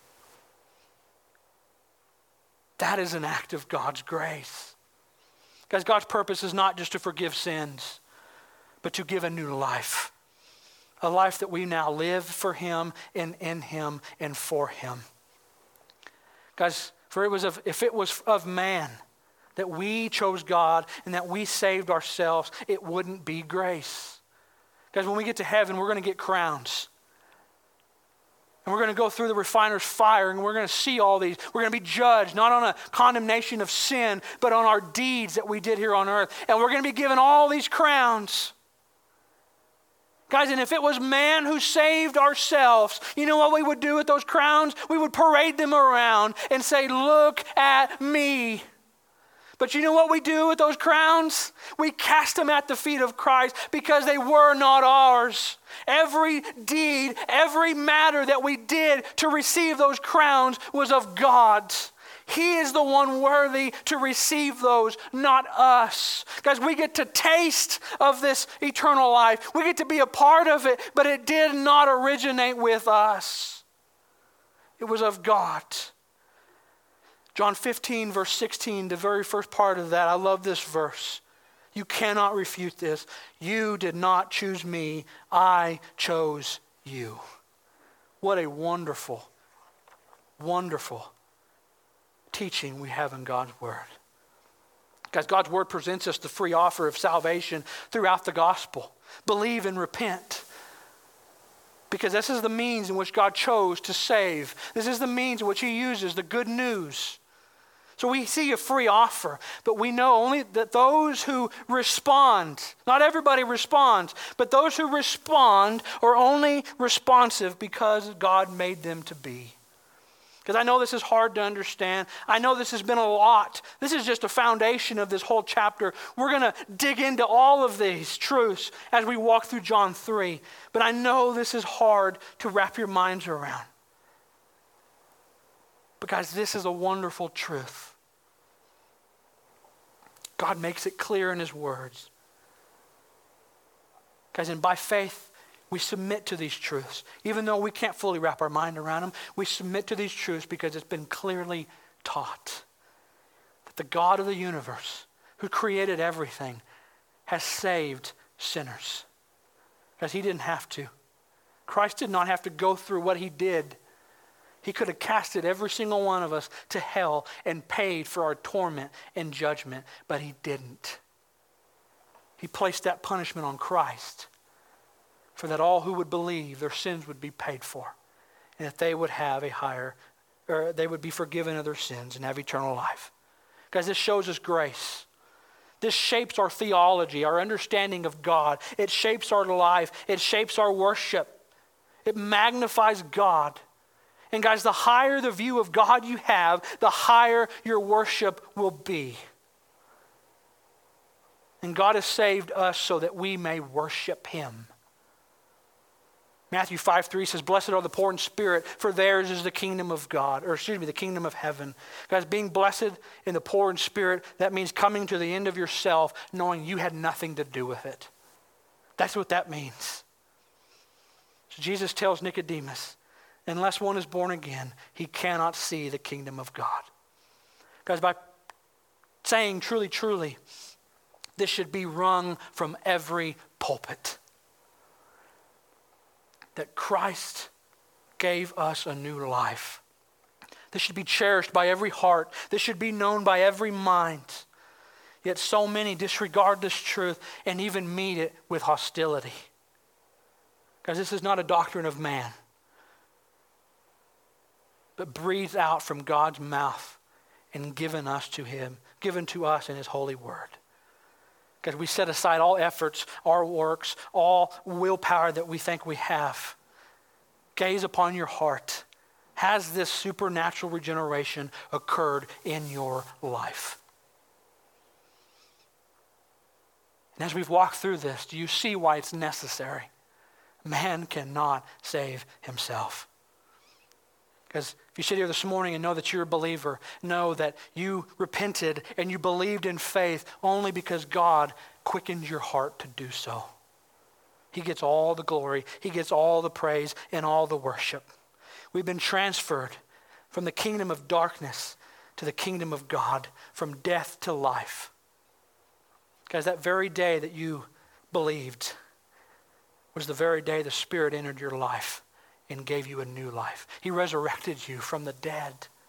That is an act of God's grace. Guys, God's purpose is not just to forgive sins, but to give a new life. A life that we now live for him and in him and for him. Guys, for it was of, if it was of man that we chose God and that we saved ourselves, it wouldn't be grace. Guys, when we get to heaven, we're going to get crowns. And we're going to go through the refiner's fire and we're going to see all these. We're going to be judged not on a condemnation of sin, but on our deeds that we did here on earth. And we're going to be given all these crowns. Guys, and if it was man who saved ourselves, you know what we would do with those crowns? We would parade them around and say, look at me. But you know what we do with those crowns? We cast them at the feet of Christ because they were not ours. Every deed, every matter that we did to receive those crowns was of God. He is the one worthy to receive those, not us. Guys, we get to taste of this eternal life. We get to be a part of it, but it did not originate with us. It was of God. John fifteen, verse sixteen, the very first part of that, I love this verse. You cannot refute this. You did not choose me. I chose you. What a wonderful, wonderful teaching we have in God's word. Guys, God's word presents us the free offer of salvation throughout the gospel. Believe and repent. Because this is the means in which God chose to save. This is the means in which he uses the good news. So we see a free offer, but we know only that those who respond, not everybody responds, but those who respond are only responsive because God made them to be. Because I know this is hard to understand. I know this has been a lot. This is just a foundation of this whole chapter. We're going to dig into all of these truths as we walk through John three. But I know this is hard to wrap your minds around. Because this is a wonderful truth. God makes it clear in his words. Guys, and by faith, we submit to these truths. Even though we can't fully wrap our mind around them, we submit to these truths because it's been clearly taught that the God of the universe, who created everything, has saved sinners. Because he didn't have to. Christ did not have to go through what he did. He could have casted every single one of us to hell and paid for our torment and judgment, but he didn't. He placed that punishment on Christ for that all who would believe their sins would be paid for and that they would have a higher, or they would be forgiven of their sins and have eternal life. Guys, this shows us grace. This shapes our theology, our understanding of God. It shapes our life. It shapes our worship. It magnifies God. And guys, the higher the view of God you have, the higher your worship will be. And God has saved us so that we may worship him. Matthew five three says, blessed are the poor in spirit, for theirs is the kingdom of God, or excuse me, the kingdom of heaven. Guys, being blessed in the poor in spirit, that means coming to the end of yourself, knowing you had nothing to do with it. That's what that means. So Jesus tells Nicodemus, unless one is born again, he cannot see the kingdom of God. Guys, by saying truly, truly, this should be rung from every pulpit. That Christ gave us a new life. This should be cherished by every heart. This should be known by every mind. Yet so many disregard this truth and even meet it with hostility. Because this is not a doctrine of man, but breathed out from God's mouth and given us to him, given to us in his holy word. Because we set aside all efforts, our works, all willpower that we think we have. Gaze upon your heart. Has this supernatural regeneration occurred in your life? And as we've walked through this, do you see why it's necessary? Man cannot save himself. Because if you sit here this morning and know that you're a believer, know that you repented and you believed in faith only because God quickened your heart to do so. He gets all the glory, he gets all the praise and all the worship. We've been transferred from the kingdom of darkness to the kingdom of God, from death to life. Guys, that very day that you believed was the very day the Spirit entered your life and gave you a new life. He resurrected you from the dead.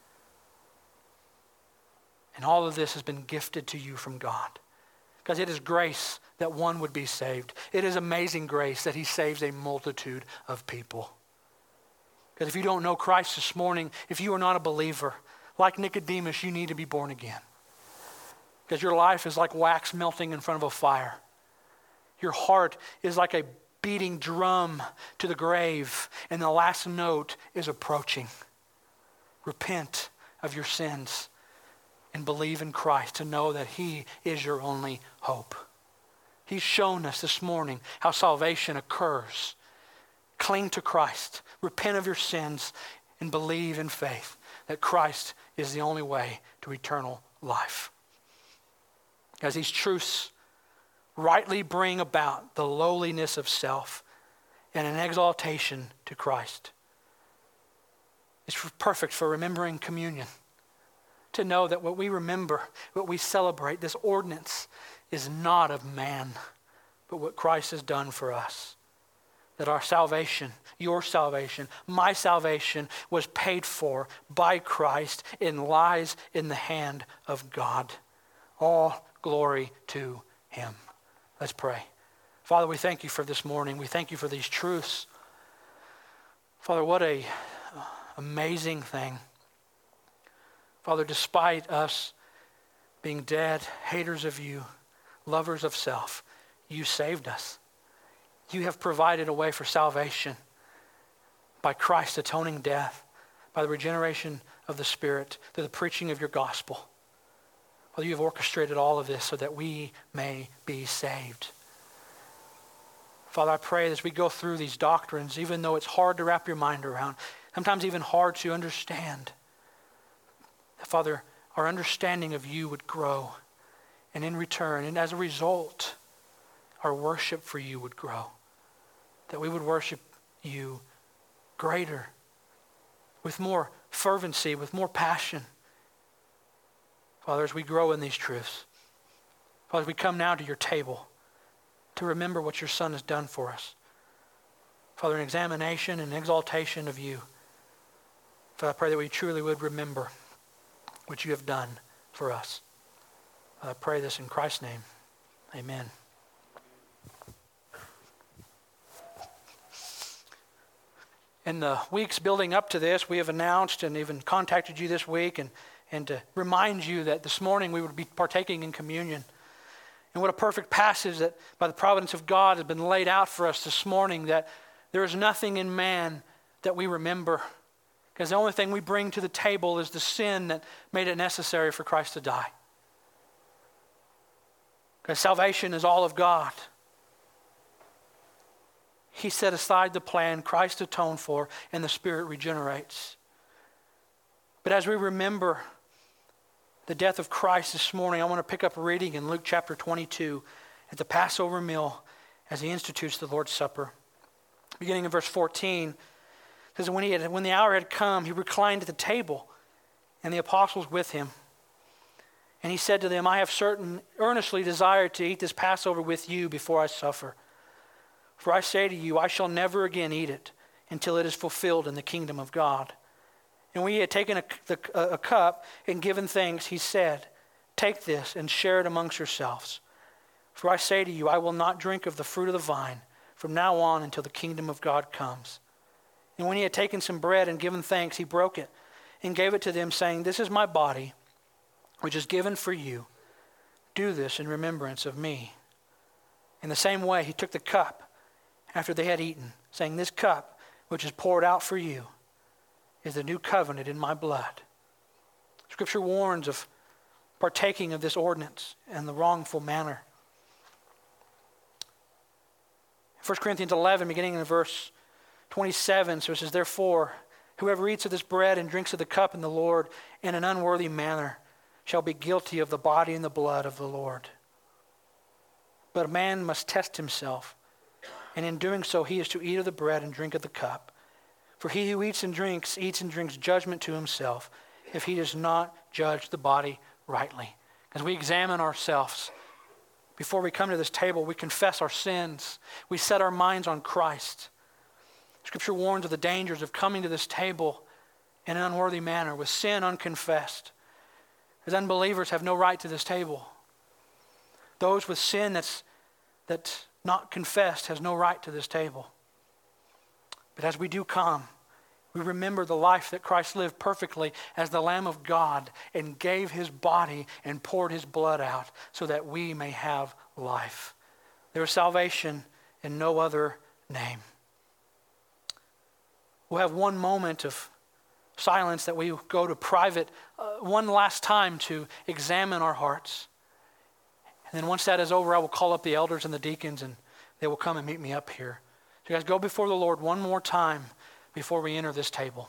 And all of this has been gifted to you from God. Because it is grace that one would be saved. It is amazing grace that he saves a multitude of people. Because if you don't know Christ this morning, if you are not a believer, like Nicodemus, you need to be born again. Because your life is like wax melting in front of a fire. Your heart is like a beating drum to the grave, and the last note is approaching. Repent of your sins and believe in Christ to know that he is your only hope. He's shown us this morning how salvation occurs. Cling to Christ, repent of your sins, and believe in faith that Christ is the only way to eternal life. As these truths rightly bring about the lowliness of self and an exaltation to Christ. It's perfect for remembering communion. To know that what we remember, what we celebrate, this ordinance is not of man, but what Christ has done for us. That our salvation, your salvation, my salvation was paid for by Christ and lies in the hand of God. All glory to him. Let's pray. Father, we thank you for this morning. We thank you for these truths. Father, what a uh, amazing thing. Father, despite us being dead, haters of you, lovers of self, you saved us. You have provided a way for salvation by Christ's atoning death, by the regeneration of the Spirit, through the preaching of your gospel. Father, you have orchestrated all of this so that we may be saved. Father, I pray as we go through these doctrines, even though it's hard to wrap your mind around, sometimes even hard to understand, that, Father, our understanding of you would grow. And in return, and as a result, our worship for you would grow. That we would worship you greater, with more fervency, with more passion. Father, as we grow in these truths, Father, as we come now to your table to remember what your Son has done for us. Father, an examination and exaltation of you. Father, I pray that we truly would remember what you have done for us. I pray this in Christ's name. Amen. In the weeks building up to this, we have announced and even contacted you this week and, and to remind you that this morning we would be partaking in communion. And what a perfect passage that by the providence of God has been laid out for us this morning, that there is nothing in man that we remember. Because the only thing we bring to the table is the sin that made it necessary for Christ to die. Because salvation is all of God. He set aside the plan, Christ atoned for, and the Spirit regenerates. But as we remember the death of Christ this morning, I want to pick up a reading in Luke chapter twenty-two at the Passover meal as he institutes the Lord's Supper. beginning in verse fourteen. It says, when, he had, when the hour had come, he reclined at the table, and the apostles with him. And he said to them, I have certain earnestly desired to eat this Passover with you before I suffer. For I say to you, I shall never again eat it until it is fulfilled in the kingdom of God. And when he had taken a, the, a, a cup and given thanks, he said, take this and share it amongst yourselves. For I say to you, I will not drink of the fruit of the vine from now on until the kingdom of God comes. And when he had taken some bread and given thanks, he broke it and gave it to them, saying, this is my body, which is given for you. Do this in remembrance of me. In the same way, he took the cup after they had eaten, saying, this cup, which is poured out for you, is the new covenant in my blood. Scripture warns of partaking of this ordinance in the wrongful manner. First Corinthians eleven, beginning in verse twenty-seven, so it says, therefore, whoever eats of this bread and drinks of the cup in the Lord in an unworthy manner shall be guilty of the body and the blood of the Lord. But a man must test himself, and in doing so he is to eat of the bread and drink of the cup. For he who eats and drinks, eats and drinks judgment to himself, if he does not judge the body rightly. As we examine ourselves, before we come to this table, we confess our sins. We set our minds on Christ. Scripture warns of the dangers of coming to this table in an unworthy manner, with sin unconfessed. As unbelievers have no right to this table. Those with sin that's, that's not confessed has no right to this table. But as we do come, we remember the life that Christ lived perfectly as the Lamb of God and gave his body and poured his blood out so that we may have life. There is salvation in no other name. We'll have one moment of silence that we go to private uh, one last time to examine our hearts. And then once that is over, I will call up the elders and the deacons, and they will come and meet me up here. So you guys go before the Lord one more time before we enter this table.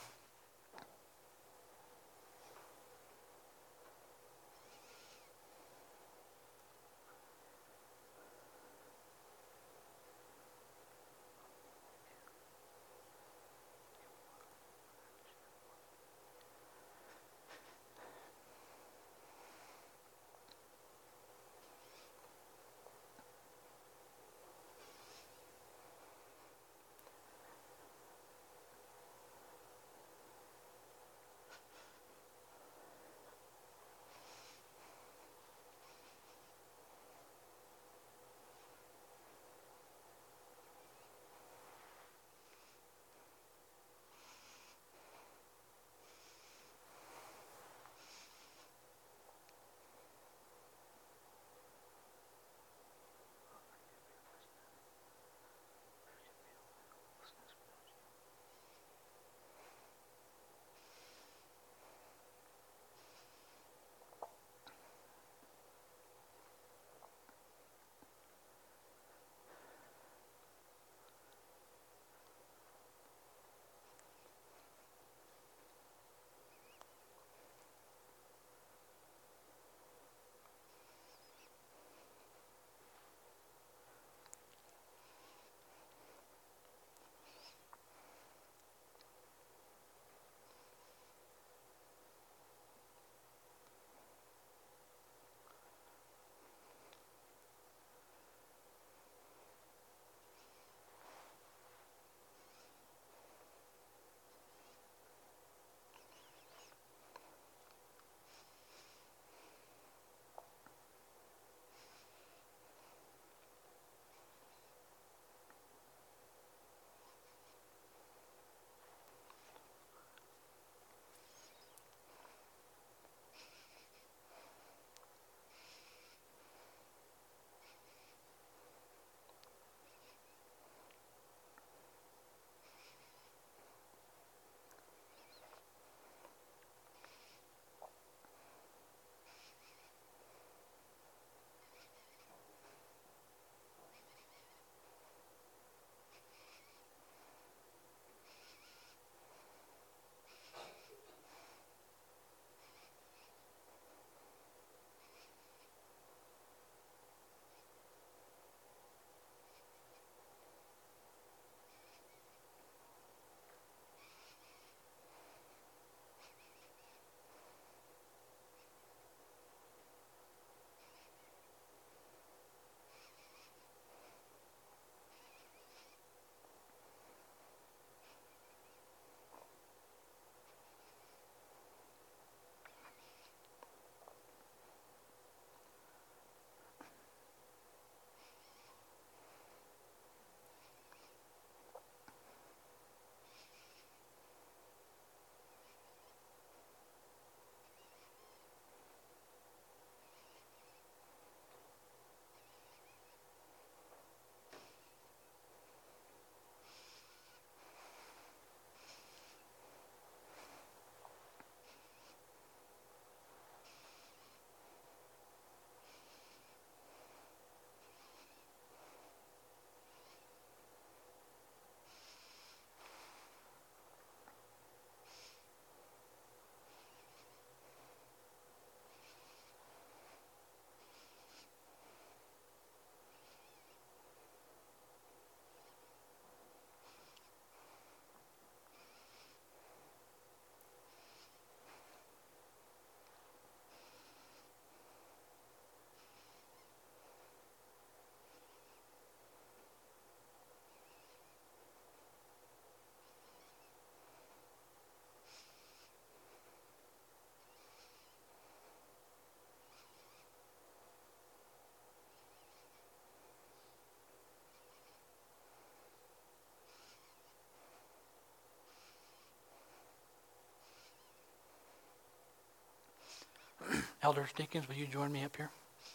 Elders, deacons, will you join me up here?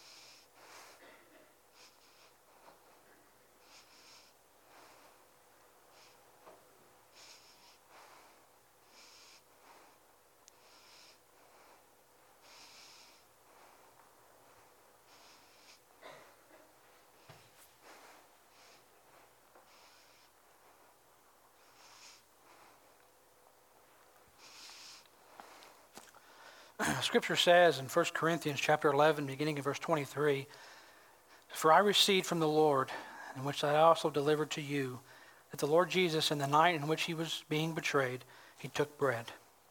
Scripture says in First Corinthians chapter eleven, beginning in verse twenty-three, "For I received from the Lord, in which I also delivered to you, that the Lord Jesus, in the night in which he was being betrayed, he took bread.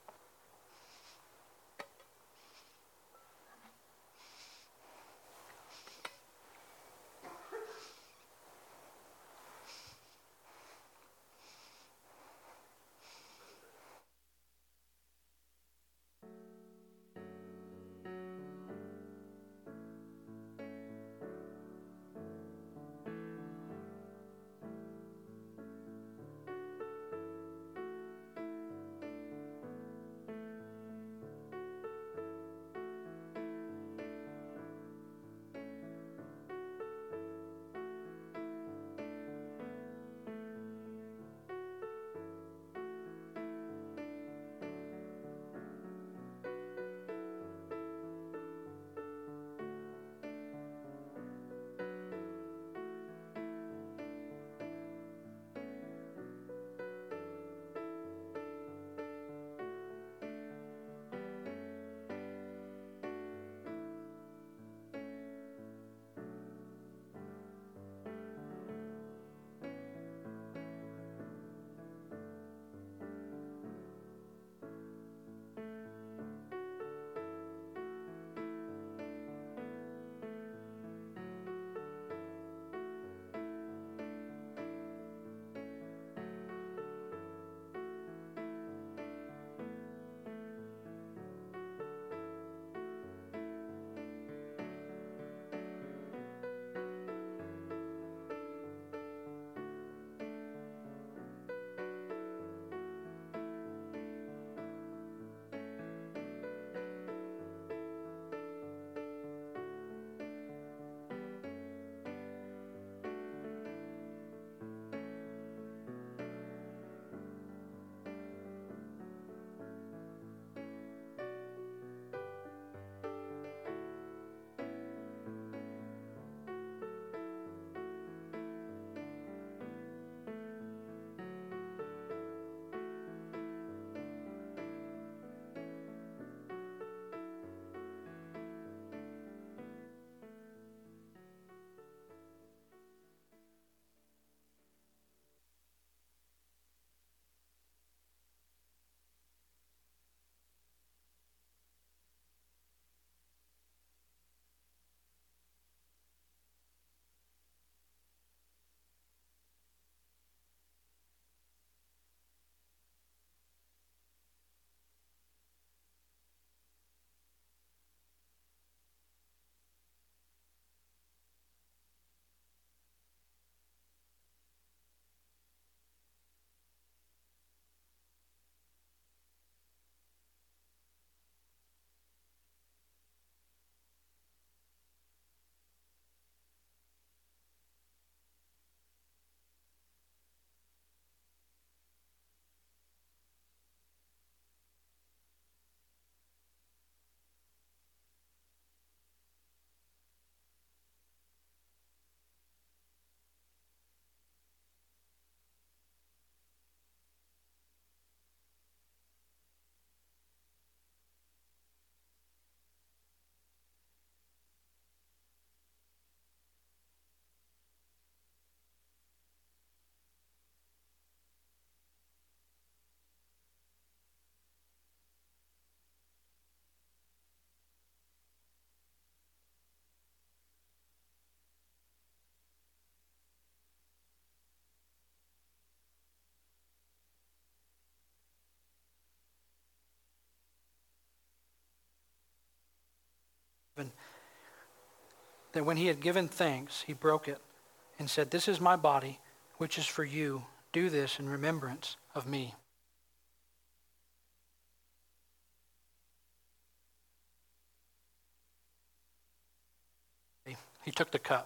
That when he had given thanks, he broke it and said, "This is my body, which is for you. Do this in remembrance of me." He took the cup.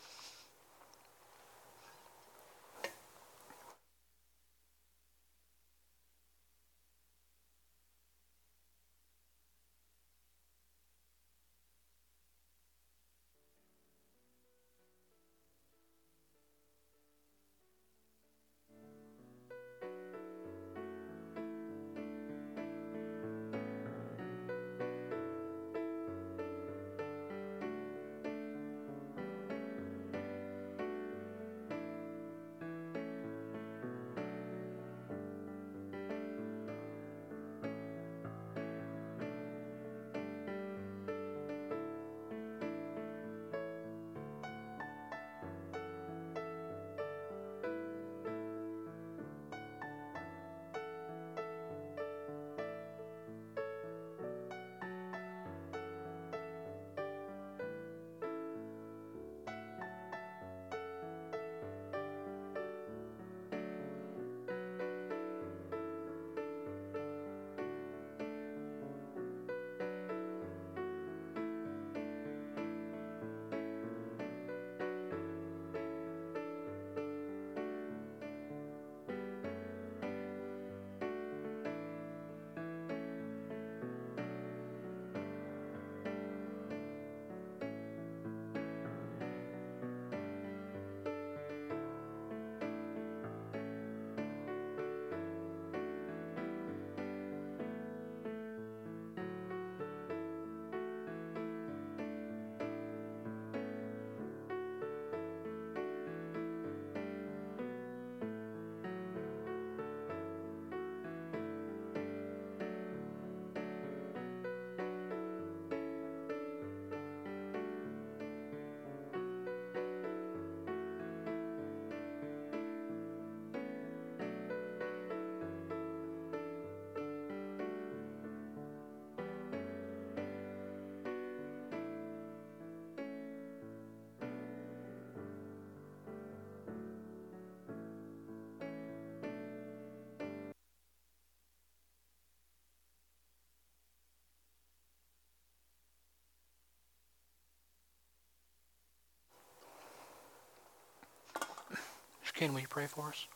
Ken, will you pray for us?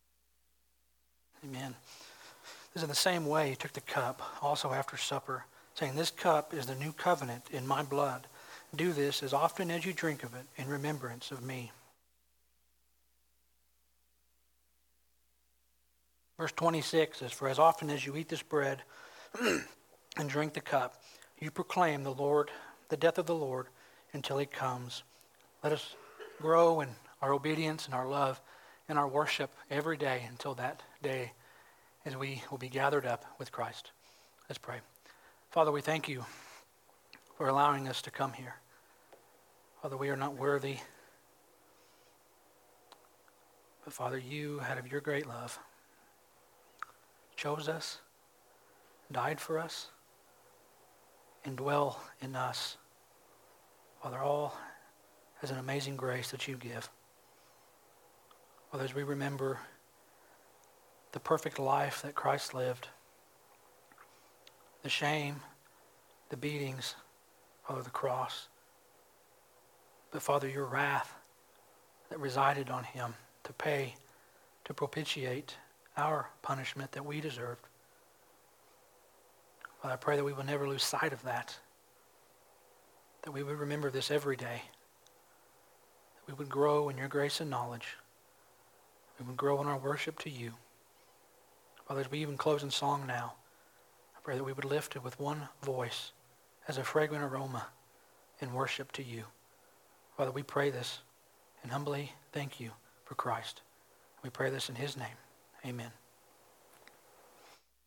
Amen. This is in the same way he took the cup, also after supper, saying, "This cup is the new covenant in my blood. Do this as often as you drink of it in remembrance of me." Verse twenty-six says, "For as often as you eat this bread and drink the cup, you proclaim the Lord, the death of the Lord until he comes." Let us grow in our obedience and our love and our worship every day until that day as we will be gathered up with Christ. Let's pray. Father, we thank you for allowing us to come here. Father, we are not worthy, but Father, you, out of your great love, chose us, died for us, and dwell in us. Father, all as an amazing grace that you give. Father, as we remember the perfect life that Christ lived, the shame, the beatings, Father, the cross, but Father, your wrath that resided on him to pay, to propitiate our punishment that we deserved. Father, I pray that we will never lose sight of that, that we would remember this every day, that we would grow in your grace and knowledge, we would grow in our worship to you. Father, as we even close in song now, I pray that we would lift it with one voice as a fragrant aroma in worship to you. Father, we pray this and humbly thank you for Christ. We pray this in his name. Amen.